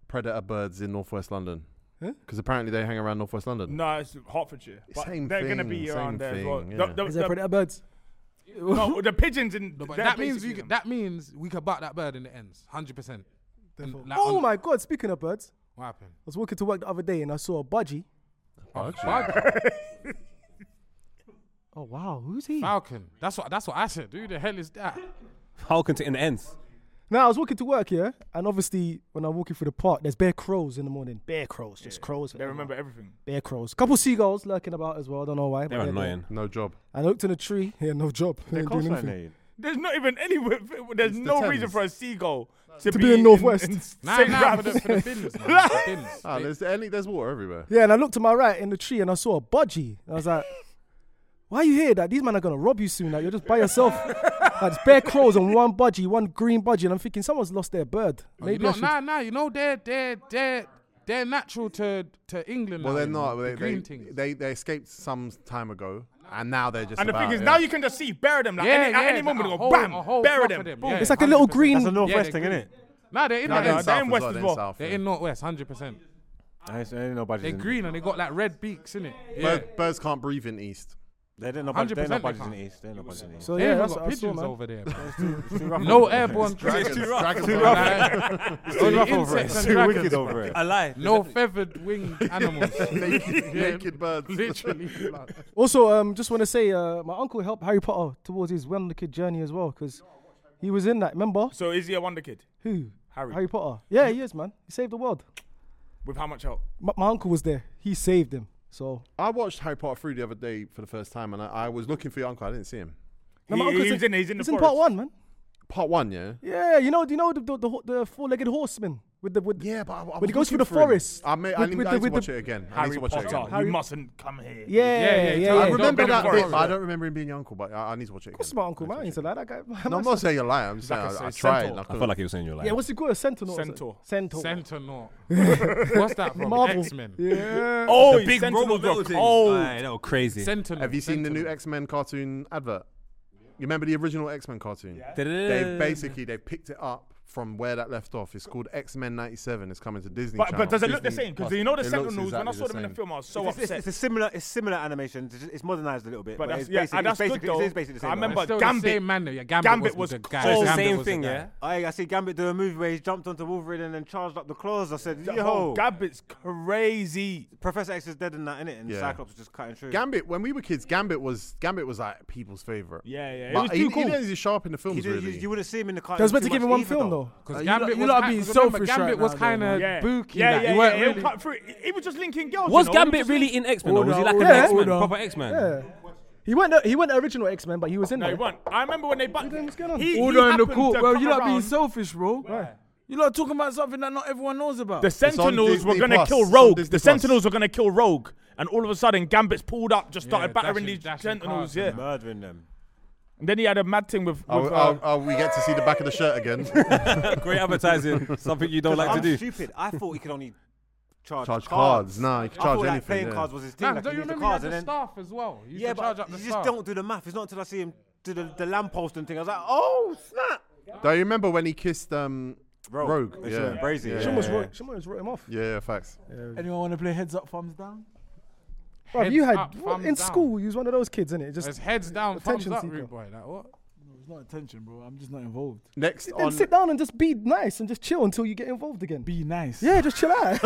predator birds in northwest London? Huh? Because apparently they hang around northwest London. No, it's Hertfordshire. But Same they're going to thing, be same around there as well. thing, The- yeah. the- Is there the- predator birds? No, the pigeons in. No, but they're that means basically we them. could, that means we could butt that bird in the ends, hundred percent. Oh my God! Speaking of birds, What happened? I was walking to work the other day and I saw a budgie. Budgie. Oh wow, who's he? Falcon. That's what. That's what I said. Who the hell is that? Falcon to in the ends. Now I was walking to work here, and obviously when I'm walking through the park, there's bare crows in the morning. Bare crows, just crows. They remember everything. Bare crows. Couple seagulls lurking about as well. I don't know why. but They're there. annoying. No job. I looked in a tree. Yeah, no job. They're Ain't doing coastline, anything. mate. There's not even any. There's It's the no reason Thames. for a seagull to, To be in Northwest. in Nah, Saint nah, for Ralph's. the, for the bins, man. The bins. Ah, there's, any, there's water everywhere. Yeah, and I looked to my right in the tree and I saw a budgie. And I was like, why are you here? That these men are gonna rob you soon. Like you're just by yourself. Like, it's bare crows and one budgie, one green budgie, and I'm thinking someone's lost their bird. Oh, you Maybe know, I should. nah, nah. You know they're they're they're they're natural to to England. Well, now, they're you know, not. the They, green they, things. they they escaped some time ago, and now they're just. And the about, thing is, yeah. now you can just see bury them. Like Yeah, any, yeah, at any a moment, they go whole- bam, a whole bury flock them. of them, Boom. yeah. It's like a little one hundred percent. green. That's a Yeah, northwest they're thing, green. innit? Nah, they're in No, the they're in ends. they're south in as west well, as they're in well. south, They're yeah. in northwest, hundred percent. I ain't, ain't nobody. They're green and they got like red beaks in it. Yeah. Bird, birds can't breathe in east. They didn't know one hundred they ain't no percent budgies they in the can't. east. They ain't no budgies in the east. So They yeah, even that's got what I saw, pigeons man. over there. bro. It's too rough No over there. airborne Dragons, dragons. dragons Too are rough. like It's too rough over it. insects It's and too dragons, wicked bro. over it. I lie. No feathered winged animals. naked, Yeah. naked birds. Literally. Also, um, just want to say, uh, my uncle helped Harry Potter towards his Wonder Kid journey as well, because he was in that. Remember So is he a wonder kid? who? Harry. Harry Potter. Yeah, he is, man. He saved the world. With how much help? My, my uncle was there. He saved him. So I watched Harry Potter through the other day for the first time, and I, I was looking for your uncle. I didn't see him. No, He- my uncle's he's in- he's in the he's in forest. part one, man. Part one, yeah. Yeah, you know, do you know the the, the, ho- the four-legged horseman with the with Yeah, but I, I when was he goes through looking the for him. forest. I, may, I with- need, with I the- need to with watch the- it again. I need Harry to watch it Potter. again. Harry- You mustn't come here. Yeah, yeah, yeah, yeah, yeah. tell I him, yeah. don't remember bring him that for bit. us. I don't remember him being your uncle, but I, I need to watch it Of course, again. my uncle, man. I ain't say that. That guy. No, I'm not saying you're lying. I'm just Like saying a I, I centaur. tried. and I I couldn't. felt like he was saying you're lying. Yeah, what's it called? A sentinel. Centaur. Centaur. Sentinel. What's that from? Marvel. X-Men. Yeah. Oh, the big Sentinels robot were little things. cold. Aye, that was crazy. Sentinel. Have you seen the new Sentinel. X-Men cartoon advert? You remember the original X-Men cartoon? Yeah. They basically they picked it up from where that left off. It's called X-Men ninety-seven. It's coming to Disney But, Channel. but does it look the Disney same? Because Plus. you know the It looks Sentinels, when I exactly saw them in the same. film, I was so It's, it's, upset. it's a similar, it's similar animation. It's, just- it's modernized a little bit, But but, that's- it's yeah, basically, and that's it's good basically, though. it is basically the I same. remember It's still Gambit- the same man. though. Yeah, Gambit, Gambit was, was the cold. guy. Same Gambit Same was the thing, guy. yeah. I, I see Gambit do a movie where he jumped onto Wolverine and then charged up the claws. I said, Yo, yo, Gambit's crazy. Professor X is dead in that, innit? And Yeah. Cyclops was just cutting through. Gambit. When we were kids, Gambit was Gambit was like people's favorite. Yeah, yeah. It But was he, too he cool. didn't show up in the He films did- really. you, you wouldn't see him in the cartoon. They was meant to too give him much one either, film though. though. Because Uh, you Gambit lot- you was lot ki- being because remember, selfish Gambit right was now, though, kind man. of Yeah, booky. yeah, like, yeah, he yeah. weren't yeah. really. He cut through- He was just linking girls. Was you know? He Gambit just really link- in X Men? Or was he Hold like on, an hold on, X Men, hold on. proper X Men? Yeah. He went. The, he went the original X Men, but he was in No, he there. won. I remember when they. But What the hell's going on? he, Hold he on in the happened court, to bro. come You lot being around. selfish, bro. Right. You lot talking about something that not everyone knows about. The on Sentinels were Disney gonna Plus. kill It's on Rogue. Disney The Plus. Sentinels were gonna kill Rogue, and all of a sudden Gambit's pulled up, just started Yeah, battering dashing- these dashing Sentinels. cars Yeah, and Murdering them. and then he had a mad thing with. Oh, with oh, uh, oh, we get to see the back of the shirt again. Great advertising. Something you don't like to I'm do. stupid. I thought he could only charge, Charge cards. Nah, he can I charge thought like anything. playing yeah. cards was his thing. Nah, like don't he you used the remember he cards had and the then staff as well? He used yeah, to charge but up the you just staff. don't do the math. It's not until I see him do the, the lamppost and thing. I was like, oh snap. Do you remember when he kissed um, Rogue. Rogue? It's, Yeah. uh, Brazy. Yeah. She almost yeah. wrote. She almost wrote him off. Yeah, yeah, facts. Anyone want to play heads up, thumbs down? Bro, Heads you had up, what, thumbs in down. school. You was one of those kids, innit? Just It's heads down, thumbs Attention up, seeker. rude boy. Like what? No, it's not attention, bro. I'm just not involved. Next then on. sit down and just be nice and just chill until you get involved again. Be nice. Yeah, just chill out.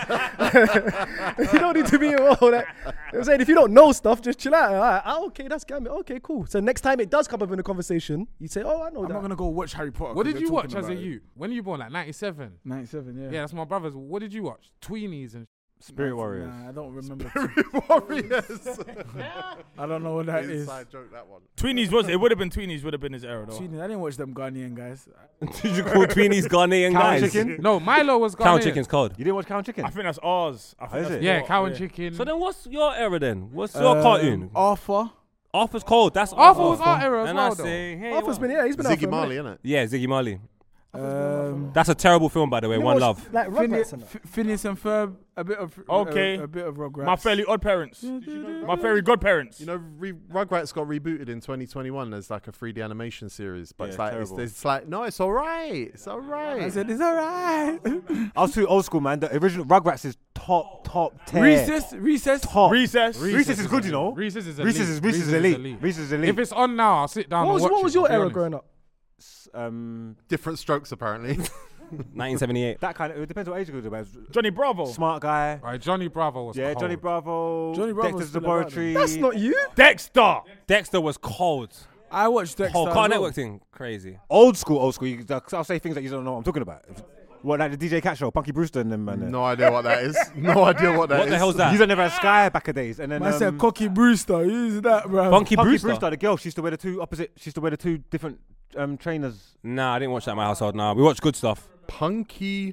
You don't need to be involved. Like, I'm saying if you don't know stuff, just chill out. All right, ah, okay, that's Gambit. Okay, cool. So next time it does come up in a conversation, you say, "Oh, I know I'm that." not gonna go watch Harry Potter. What 'cause did they're you watch talking as a about it. youth? When were you born? Like ninety-seven. ninety-seven, yeah. Yeah, that's my brother's. What did you watch? Tweenies and. Spirit Warriors. Nah, I don't remember. Warriors. I don't know what that is. Inside joke, that one. Tweenies was it would have been Tweenies would have been his era though. Tweenies, I didn't watch them Ghanaian guys. Did you call Tweenies Ghanaian Cow and guys? chicken? No, Milo was Cow and Ghanaian. chicken's cold. You didn't watch Cow and Chicken? I think that's ours. I think is that's it? Yeah, what- cow and chicken. So then what's your era then? What's your Um, cartoon? Arthur. Arthur's cold. That's Arthur was our Arthur. era as And well, I though. say, hey, Arthur's what? been yeah, he's been out for Ziggy a Marley, minute. innit? Yeah, Ziggy Marley. Um, That's a terrible film, by the way. You One watch, Love. Like Phine- Rugrats and that. F- Phineas and Ferb, a bit of Okay. a, a bit of Rugrats. My Fairly Odd Parents. My Fairy Godparents. You know, re- Rugrats got rebooted in twenty twenty-one as like a three D animation series, but Yeah, it's like it's, terrible. it's like no, it's all right, it's all right. I said it's alright. I was too old school, man. The original Rugrats is top, top ten. Recess, recess, top. Recess. Recess is good, you know. Reese's is elite. Reese's is Reese's is elite. Reese's is elite. If it's on now, I'll sit down What was, and watch what was it, your I'll be era honest. growing up? um, Different strokes apparently. nineteen seventy-eight. that kind of. It depends what age you go to. Johnny Bravo. Smart guy. Right, Johnny Bravo was Yeah, cold. Johnny Bravo. Johnny Bravo's Dexter's still around, Laboratory. That's not you. Dexter. Dexter was cold. I watched Dexter. Whole as Cartoon well. Network thing. Crazy. Old school, old school. You, I'll say things that you don't know what I'm talking about. What, like the D J Cat Show, Punky Brewster and them, man. No idea what that is. No idea what that is. What the hell's that? He's on Never Had Sky back a days. And then I said um, Cocky Brewster. Who's that, bro? Funky Punky Brewster. Brewster, the girl, she used to wear the two opposite. She used to wear the two different um, trainers. Nah, I didn't watch that in my household. Nah, we watched good stuff. Punky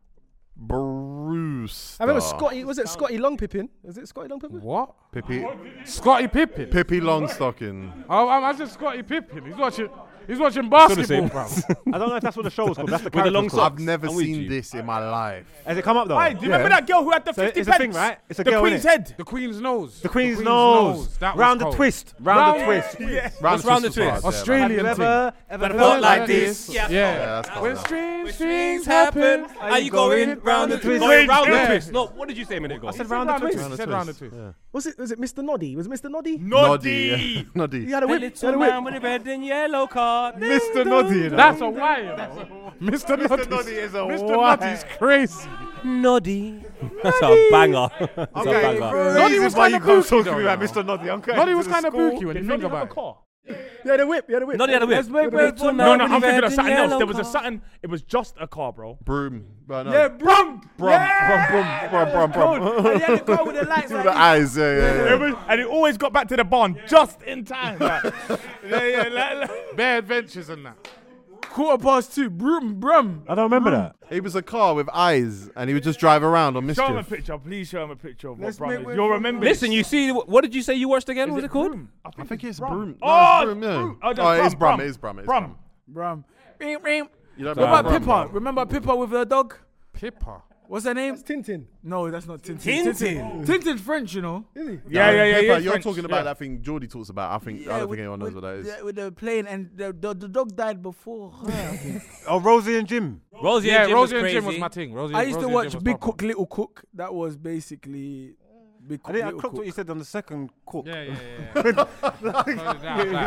Bruce. I remember Scotty. Was it Scotty Long Pippin? Was it Scotty Long Pippin? What? Pippi, Scotty Pippen. Pippi Longstocking. Oh, I I said Scotty Pippen. He's watching. He's watching basketball, bro. I don't know if that's what the show was called. That's the With the character long was called. I've never I'm with seen you. this in my life. Has it come up though? Hey, do you remember that girl who had the So fifty it's a pence? thing, right? It's a the girl, Queen's innit? head. The Queen's nose. The Queen's nose. That was Round the cold. twist. Round the twist. Yeah. What's round the twist was twist? hard, yeah, man. Australian Have you thing. ever, ever But heard not like like this. this? Yeah. Yeah. Yeah, that's cold. When man. strange things happen, Are you going round the twist? Going Round the Yeah. twist. No, what did you say a minute ago? I said round the twist. He said round the twist. Yeah. Was it? Was it Mister Noddy? Was it Mister Noddy? Noddy. Noddy. yeah. Noddy. He had a The whip. He little had a whip. man with a red and yellow card. Mister Noddy. That's a wire. Mister Noddy. Noddy is a Mister wire. Noddy's crazy. Noddy. That's a banger. That's a Okay, banger. Noddy was why kind you of can't booky, talk to though, me about you Mister Noddy. I'm going Noddy to was the kind of school. booky when you think about it. He had a whip. He had a whip. Noddy had a whip. Let's wait, wait, Little wait. No, no, with I'm the thinking red of and something else. yellow There was a car. something. It was just a car, bro. Broom. But no. Yeah, brum. Brum, Yeah. brum, brum, brum, brum. And he had the car with the lights With like the this. eyes, yeah, yeah, It yeah. was, and it always got back to the barn just in time. Like, yeah, yeah, like, like. Bare adventures and that. Quarter past two. Brum, brum. I don't remember that. It was a car with eyes, and he would just drive around on Show him a mischief. picture. Please show him a picture of what Let's brothers. make way You'll for- remember Listen, this. you see, what did you say you watched again? What was it called? Broom? I think it's broom. No, Oh, it's broom, yeah. Broom. Oh, Oh, that's it is Brum, brum. It is brum. It is Brum. brum. Brum. Beep, beep. You don't What know about brum, Pippa? brum. Remember Pippa with her dog? Pippa. What's her name? That's Tintin. No, that's not Tintin. Tintin. Tintin's French, you know. Is he? Yeah, yeah, yeah. Pippa, yeah you're French, talking about yeah. that thing Geordie talks about. I think I don't think anyone knows what that is. Yeah, with the plane, and the, the, the dog died before her. Oh, Rosie and Jim. Rosie Yeah, and Jim Rosie was and Jim was crazy. my thing. Rosie, I used Rosie to and watch Jim was Big proper. Cook, Little Cook. That was basically Big I, Cook, didn't, I Little clocked what Cook. you said on the second cook. Yeah, yeah, yeah. yeah.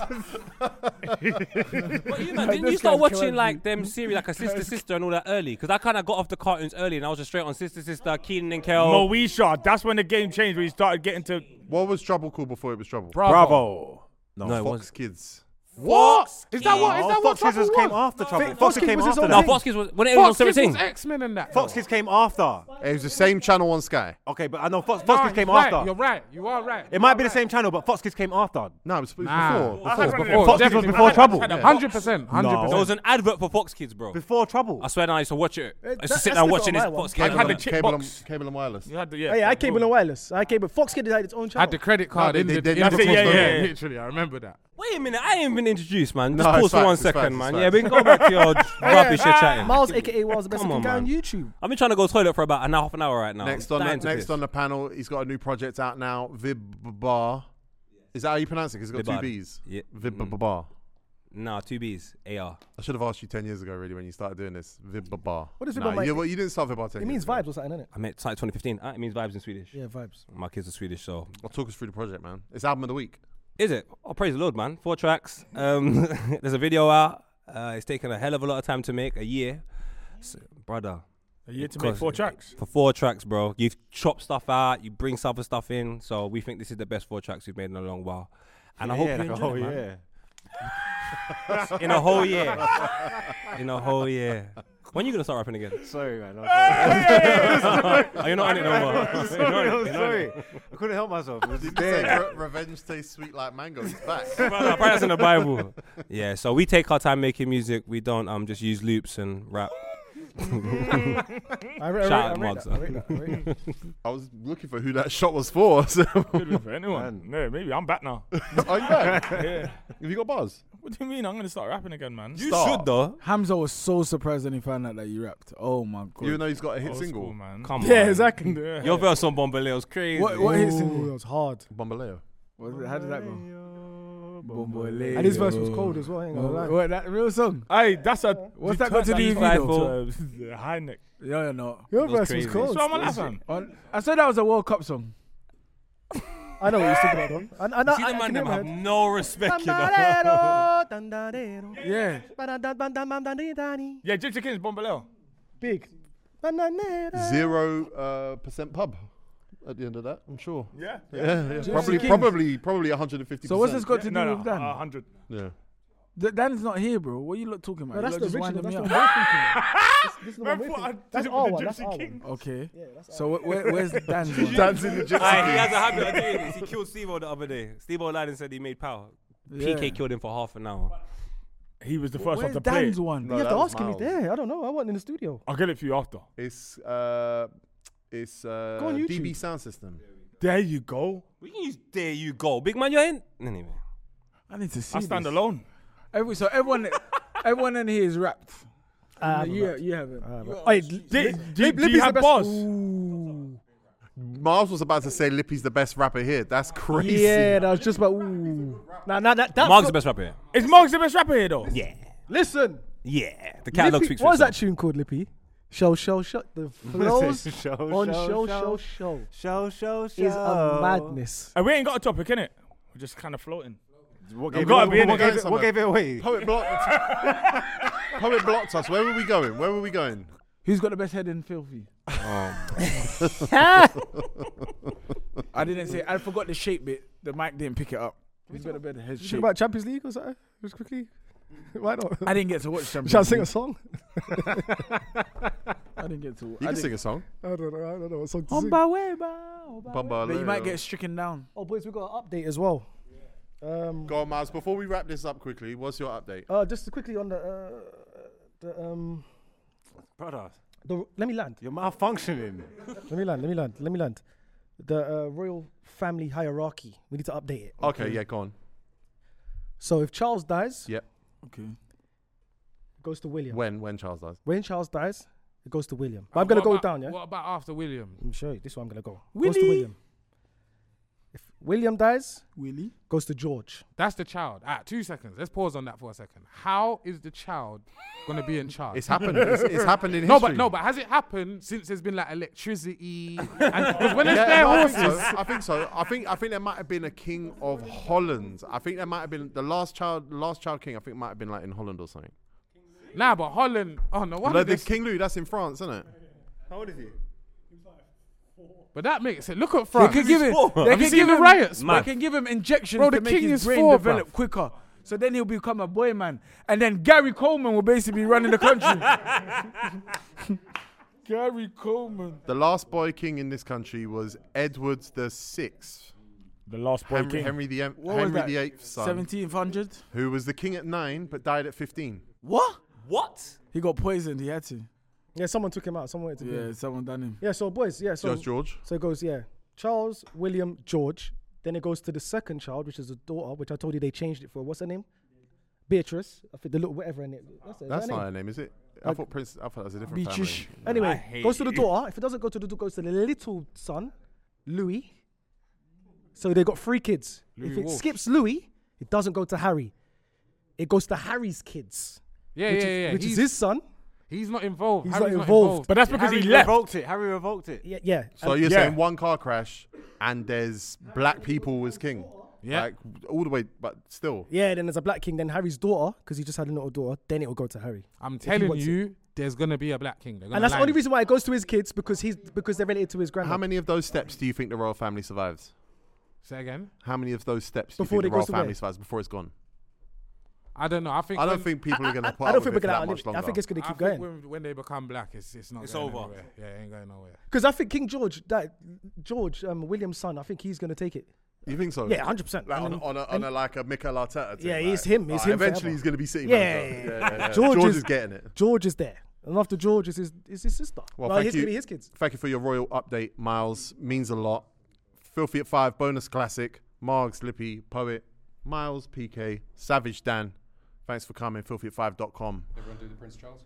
But you man, Like, didn't you this start guy's watching killing like me. them series like a Sister Sister and all that early? Because I kind of got off the cartoons early and I was just straight on Sister Sister, Keenan and Kel. Moesha. That's when the game changed. When he started getting to. What was Trouble called before it was Trouble? Bravo. No, No, it Fox wasn't. Kids. What? Is that what? Is Oh, that what Fox Kids Trouble came was? after Trouble. Fox Fox Kids came was his after own that. No, thing. Fox Kids was when it was on Fox Kids seventeen. was X-Men and that. Fox Kids came after. It was the same channel on Sky. Okay, but I know Fox, No, Fox Kids came you're right, after. You're right. You are right. It might be the same channel, but Fox Kids came after. No, it was, it was Nah. before. I Before. had one of them. Before, Fox Kids was definitely. before Trouble. Hundred percent. Hundred No. There percent. was an advert for Fox Kids, bro. Before Trouble. I swear down, I used to watch it. I used to that- sit that's down the watching bit this on my Fox one. Kids. I had the advert. chip Cable and, box. cable and wireless. You had the yeah. Oh, yeah, I cable and wireless. I cable. Fox Kid had its own channel. Had the credit card they- in they- the they in never the crossed yeah, over. yeah, yeah. Literally, I remember that. Wait a minute, I ain't been introduced, man. No, Just it's pause for facts, one it's second, facts, man. it's Yeah, facts. we can go back to your rubbish you're chatting. Miles, aka Miles, the best Come looking on, guy on man. YouTube. I've been trying to go to the toilet for about an half an hour right now. Next I'm on, dying the, to next piss. on the panel, he's got a new project out now. Vib Bar. Is that how you pronounce it? 'Cause it's got Vibbar. two B's. Yeah. Vib Mm. Bar. Nah, two B's. A R. I should have asked you ten years ago, really, when you started doing this. Vib Bar. What does Vibbar nah, mean? you, well, you didn't start Vib Bar ten It years means ago. vibes or something, innit? I met started twenty fifteen. Ah, it means vibes in Swedish. Yeah, vibes. My kids are Swedish, so I'll talk us through the project, man. It's album of the week. is it? Oh, praise the Lord, man. Four tracks. Um, there's a video out. Uh, it's taken a hell of a lot of time to make. A year, so, brother. A year to make Because four tracks. For four tracks, bro. You chop stuff out. You bring some other stuff in. So we think this is the best four tracks we've made in a long while. And I hope yeah, you like a enjoy whole it, man. year. In a whole year. In a whole year. When are you gonna start rapping again? Sorry, man. I'm sorry. Are you not on it no more? I'm sorry. I'm sorry. I couldn't help myself. It was Did just you say there. re- revenge tastes sweet like mango? He's back. Brother, apparently that's in the Bible. Yeah, so we take our time making music. We don't um just use loops and rap. I re- I Shout re- out I rate Mugs, that, I rate that, I rate that. I was looking for who that shot was for. So. Could be for anyone. No, maybe I'm back now. Are you back? Yeah. Have you got bars? What do you mean? I'm gonna start rapping again, man. You Start. should though. Hamza was so surprised when he found out that you rapped. Oh my god. Even though he's got a hit Old single. school, man. Come Yeah, on. exactly. Yeah. Your verse on Bombaleo is crazy. What what hit Ooh, single? that was hard. Bombaleo. What- How did that go? And his verse was cold as well. I ain't gonna lie. What, that real song? Hey, that's a. What's you that got to turned do with that you, though? to a high neck. Yeah, yeah, no. Your That was verse was crazy. cold. So I'm laughing. On- I said that was a World Cup song. I know what you're talking about, though. And, and See I, the I man can them hear have my head. no respect, you know. Bandadero, dandadero. Yeah. Ba-da-da-ba-da-ba-da-dee-da-dee. Yeah, Gypsy Kings, Bombaleo. Big. Bandadero. Zero uh, percent pub at the end of that, I'm sure. Yeah. Yeah, yeah. Probably, Kings. probably, probably one hundred fifty percent. So what's this got to do No, no, with Dan? uh, one hundred. Yeah. D- Dan's not here, bro. What you lot talking about? No, that's You the lot just original. winding That's me the up. one. This is the Man, one. what I we're That's did our with one. the That's Gypsy our one. King. Okay. Yeah, that's So wh- where, where's Dan's one? Dancing the gypsy. Aye, he has a habit of doing this. He killed Steve-O the other day. Steve-O lied and said he made power. Yeah. P K killed him for half an hour. He was the first Where's one to play. Dan's one? No, You have that to was ask him. He's Miles. there. I don't know. I wasn't in the studio. I'll get it for you after. It's uh, it's uh, Go on D B YouTube. sound system. There you go. We can use there you go. Big man, you ain't. Anyway. I need to see I stand this. alone. Every, so everyone, everyone in here is rapped. I No, haven't you, rapped. you haven't. I haven't. You- Wait, Do, Lip- do, Lip- do Lippy's you the have best- bars? Ooh. Miles was about to say Lippy's the best rapper here. That's crazy. Yeah, that was just about. Ooh. Nah, nah, that. that Mark's fro- the best rapper here. Is Mark's the best rapper here, though? Yeah. Listen. Yeah. The catalog Lippy, speaks for what was that itself. tune called, Lippy? Show, show, show. The flows Show, on show, show, show, show. show Show, show, show. is a madness. And we ain't got a topic, innit? We're just kind of floating. What We've gave, gotta what, be in what it. gave it, what gave it away? Poet blocked. Poet blocked us. Where were we going? Where were we going? Who's got the best head in Filthy? I didn't say. I forgot the shape bit. The mic didn't pick it up. Who's got the better head You talk shape? about Champions League or something? Just quickly. Why not? I didn't get to watch Champions Shall I sing a League. song? I didn't get to. You I can didn't- sing a song. I don't know. I don't know what song to On sing. my way, ba- on my way. Bamba But you might Leo. get stricken down. Oh, boys, we got an update as well. Um, Go on, Miles. Before we wrap this up quickly, what's your update? uh, just quickly on the, uh, the um, Brother, the. Let me land. you're malfunctioning. Let me land. Let me land. Let me land. The uh, royal family hierarchy. We need to update it. Okay, yeah, go on. So if Charles dies, Yep. Okay. it goes to William. When when Charles dies. When Charles dies, it goes to William. But I'm gonna What go about- down. Yeah. What about after William? Let me show you. This is where I'm gonna go. Willie. Goes to William. If William dies, Willie. goes to George. That's the child. Ah, two seconds. Let's pause on that for a second. How is the child gonna be in charge? It's happened. It's, it's happened in no, history. but no, but has it happened since there's been like electricity? Because when there's Yeah, their no, I think horses, so. I think so. I think I think there might have been a king of Holland. I think there might have been the last child, last child king. I think might have been like in Holland or something. nah, but Holland. Oh no, No, wonder the this. King Louis, that's in France, isn't it? How old is he? But that makes it. Look at They France. can give him. They Have you can seen give the him riots, They man? can give him injections Bro, to the make king his is brain four, develop bruv. quicker. So then he'll become a boy man, and then Gary Coleman will basically be running the country. Gary Coleman. The last boy king in this country was Edward the Sixth, The last boy Henry, king. Henry the em- What was Henry that? the Eighth's son, Seventeenth hundred. who was the king at nine but died at fifteen. What? What? He got poisoned. He had to. Yeah, someone took him out. Someone wanted to. Yeah, Yeah. someone done him. Yeah. So boys. Yeah. So Just George. so it goes. Yeah. Charles, William, George. Then it goes to the second child, which is a daughter, which I told you they changed it for. What's her name? Beatrice. I think the little whatever her name. That's, it, That's her not name. her name, is it? I Like- thought Prince. I thought that was a different Beatrice. family. I Anyway, hate goes to the you. daughter. If it doesn't go to the daughter, goes to the little son, Louis. So they got three kids. Louis if it Walsh. skips Louis, it doesn't go to Harry. It goes to Harry's kids, yeah, which, yeah, is, yeah. which he's, is his son. he's not involved. He's Harry's not involved. But that's because Harry he left. revoked it. Harry revoked it. Yeah, yeah. So And- you're Yeah. saying one car crash and there's black people as king? Yeah. Like all the way, but still. yeah, then there's a black king. Then Harry's daughter, because he just had a little daughter. Then it will go to Harry. I'm he telling wants you, there's gonna be a black king. They're gonna And that's the line only it. reason why it goes to his kids because he's because they're related to his grandma. How many of those steps do you think the royal family survives? Say again. How many of those steps do you Before think it the royal goes to where? family survives before it's gone? I don't know. I think. I don't when- think people are going to put I up don't with think it we're for gonna that outlive much it. longer. I think it's gonna I keep think going. when, when they become black, it's it's not. It's going over. Anywhere. Yeah, it ain't going nowhere. Because I think King George, that George, um, William's son, I think he's gonna take it. You think so? Yeah, hundred percent. Like on, on, a, on a like a Mikel Arteta. thing, Yeah, like, he's him, he's like, him Eventually, forever. he's going to be city Yeah, manager. yeah, yeah, yeah, yeah. George George is- is getting it. George is there. And after George is his, is his sister. Well, no, thank his, you. gonna be his kids. Thank you for your royal update, Miles. Means a lot. Filthy at Five, bonus classic. Margs, Lippy, Poet, Miles, P K, Savage Dan. Thanks for coming. filthy at five dot com. Everyone do the Prince Charles.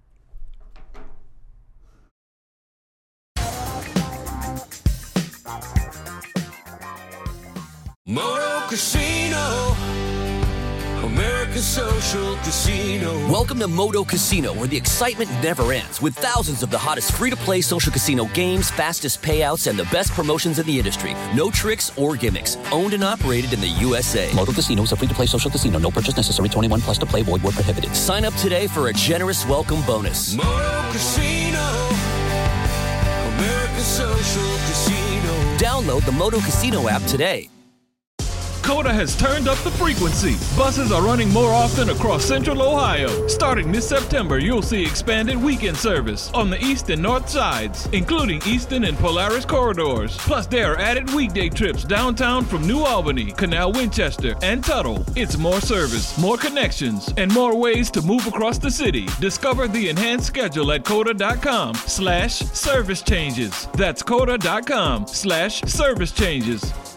Moto Casino, America's social casino. Welcome to Moto Casino, where the excitement never ends, with thousands of the hottest free-to-play social casino games, fastest payouts, and the best promotions in the industry. No tricks or gimmicks. Owned and operated in the U S A. Moto Casino is a free-to-play social casino. No purchase necessary. twenty-one plus to play. Void where prohibited. Sign up today for a generous welcome bonus. Moto Casino, America's social casino. Download the Moto Casino app today. COTA has turned up the frequency. Buses are running more often across Central Ohio. Starting this September, you'll see expanded weekend service on the east and north sides, including Eastern and Polaris corridors. Plus, there are added weekday trips downtown from New Albany, Canal Winchester, and Tuttle. It's more service, more connections, and more ways to move across the city. Discover the enhanced schedule at COTA.com slash service changes. That's COTA.com slash service changes.